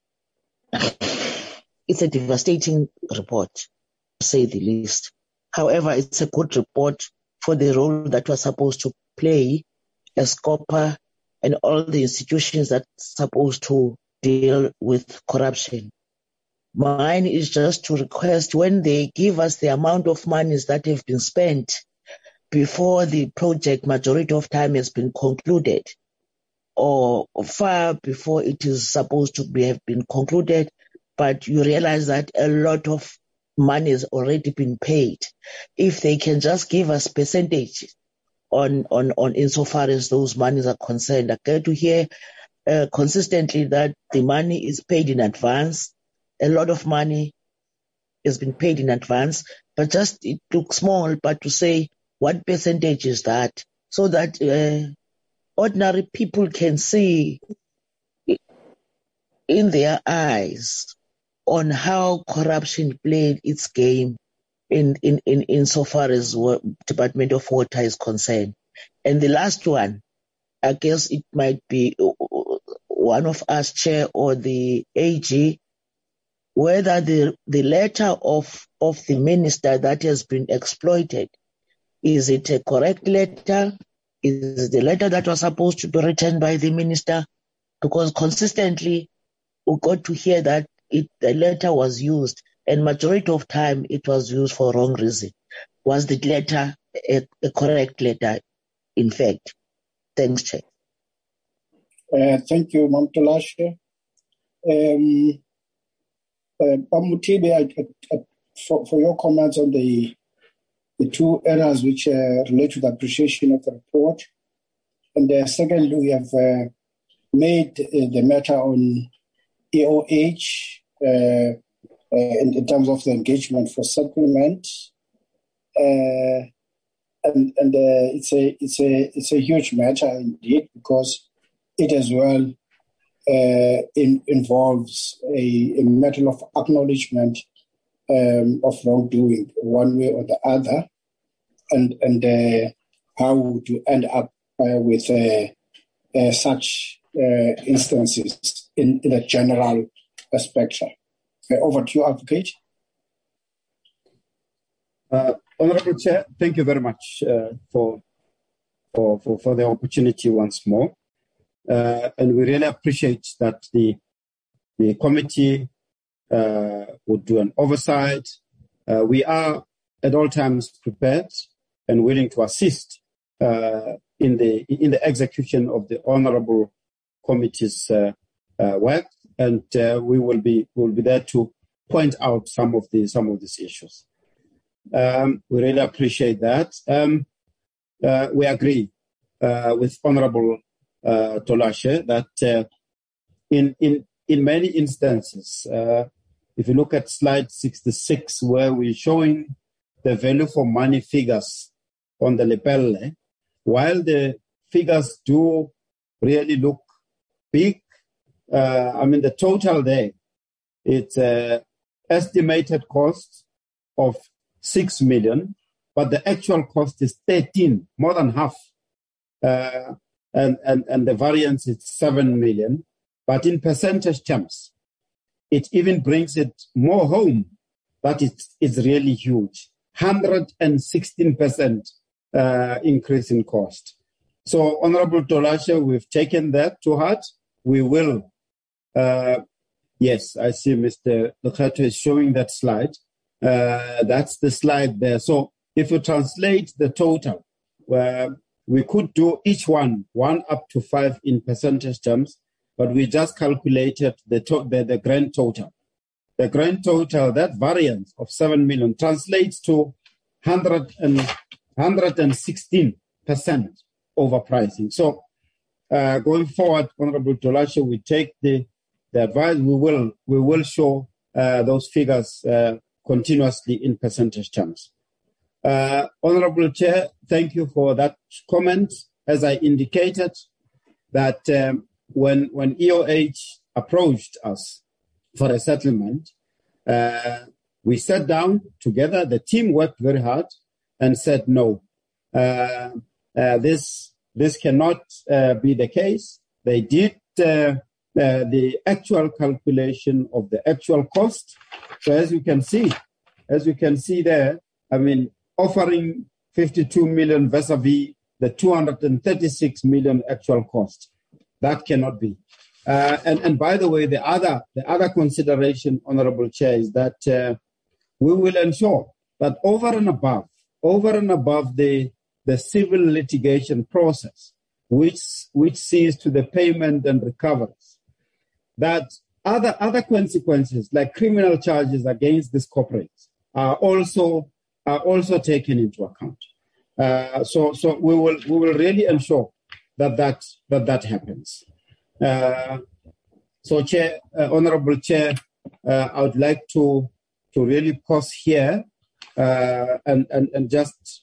It's a devastating report, to say the least. However, it's a good report for the role that we're supposed to play as COPA and all the institutions that are supposed to deal with corruption. Mine is just to request, when they give us the amount of monies that have been spent before the project majority of time has been concluded, or far before it is supposed to have been concluded, but you realize that a lot of money has already been paid. If they can just give us percentage on insofar as those monies are concerned. I get to hear consistently that the money is paid in advance. A lot of money has been paid in advance, but just it looks small, but to say what percentage is that, so that ordinary people can see in their eyes on how corruption played its game in so far as Department of Water is concerned. And the last one, I guess it might be one of us, Chair or the AG, whether the letter of the minister that has been exploited, is it a correct letter? Is it the letter that was supposed to be written by the minister? Because consistently we got to hear that the letter was used, and majority of time it was used for wrong reason. Was the letter a correct letter, in fact? Thanks, Chair. Thank you, Mam Tolashe. Pamutibe, for your comments on the two areas which relate to the appreciation of the report. And secondly, we have made the matter on EOH in terms of the engagement for settlement. And it's a huge matter indeed, because it as well involves a matter of acknowledgement of wrongdoing one way or the other, and how would you end up with such instances in a general perspective. Over to you, Advocate. Honourable Chair, thank you very much for the opportunity once more. And we really appreciate that the committee would do an oversight. We are at all times prepared and willing to assist in the execution of the honourable committee's work, and we will be there to point out some of these issues. We really appreciate that. We agree with Honourable Tolashe that in many instances, if you look at slide 66, where we're showing the value for money figures on the Lepelle, while the figures do really look big, the total there, it's estimated cost of 6 million, but the actual cost is 13, more than half. And the variance is 7 million. But in percentage terms, it even brings it more home that it's really huge. 116% increase in cost. So, Honourable Tolashe, we've taken that to heart. We will. Yes, I see Mr. Lekgetho is showing that slide. That's the slide there. So if you translate the total, we could do each one up to 5 in percentage terms, but we just calculated the grand total. The grand total, that variance of 7 million translates to 116% overpricing. So going forward, Honourable Tolashe, we take the advice. We will show those figures continuously in percentage terms. Honourable Chair, thank you for that comment. As I indicated, that when EOH approached us for a settlement, we sat down together, the team worked very hard and said, no, this cannot be the case. They did the actual calculation of the actual cost. So as you can see there, offering 52 million vis-a-vis the 236 million actual cost. That cannot be. And by the way, the other consideration, Honourable Chair, is that we will ensure that over and above the civil litigation process, which sees to the payment and recoveries, that other consequences like criminal charges against these corporates are also taken into account. So we will really ensure that happens. So, Chair, Honourable Chair, I would like to really pause here and just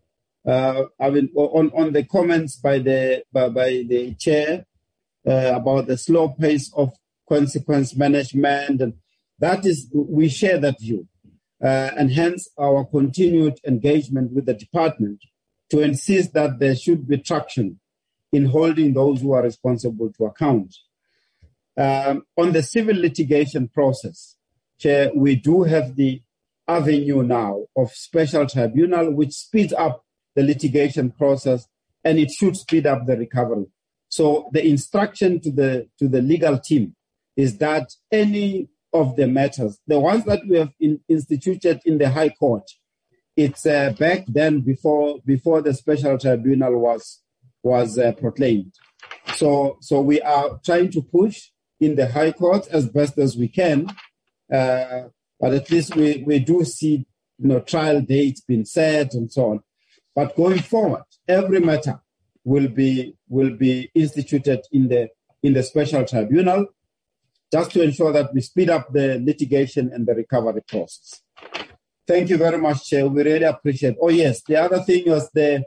on the comments by the Chair about the slow pace of consequence management, and we share that view, and hence our continued engagement with the department to insist that there should be traction in holding those who are responsible to account. On the civil litigation process, Chair, we do have the avenue now of special tribunal, which speeds up the litigation process, and it should speed up the recovery. So the instruction to the legal team is that any of the matters, the ones that we have instituted in the High Court, it's back then before the special tribunal was proclaimed. So we are trying to push in the High Court as best as we can, but at least we do see trial dates being set and so on. But going forward, every matter will be instituted in the special tribunal, just to ensure that we speed up the litigation and the recovery process. Thank you very much, Chair. We really appreciate it. Oh yes, the other thing was the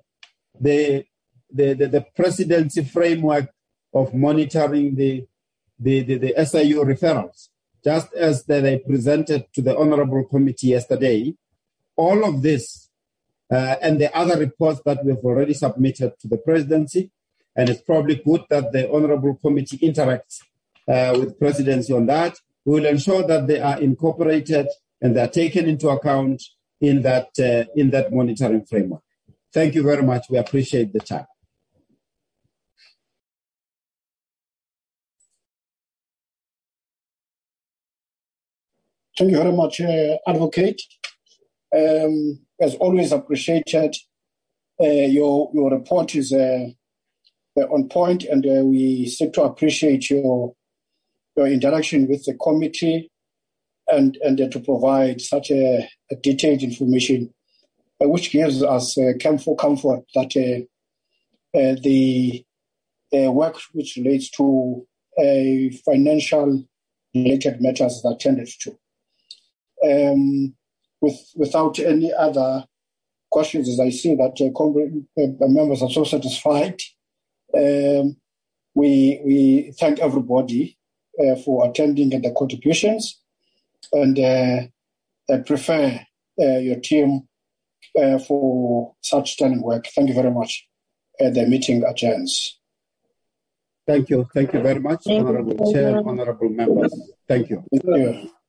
presidency framework of monitoring the SIU referrals. Just as they presented to the Honourable Committee yesterday, all of this and the other reports that we've already submitted to the Presidency, and it's probably good that the Honourable Committee interacts with Presidency on that. We will ensure that they are incorporated and they are taken into account in that monitoring framework. Thank you very much. We appreciate the time. Thank you very much, Advocate. As always, appreciated. Your report is on point, and we seek to appreciate your interaction with the committee and to provide such a detailed information, which gives us comfort that the work which relates to financial related matters is attended to. Without any other questions, as I see that members are so satisfied, we thank everybody for attending and the contributions, and I prefer your team for such stunning work. Thank you very much. The meeting adjourns. Thank you. Thank you very much, Honourable Chair, Honourable Members. Thank you. Thank you.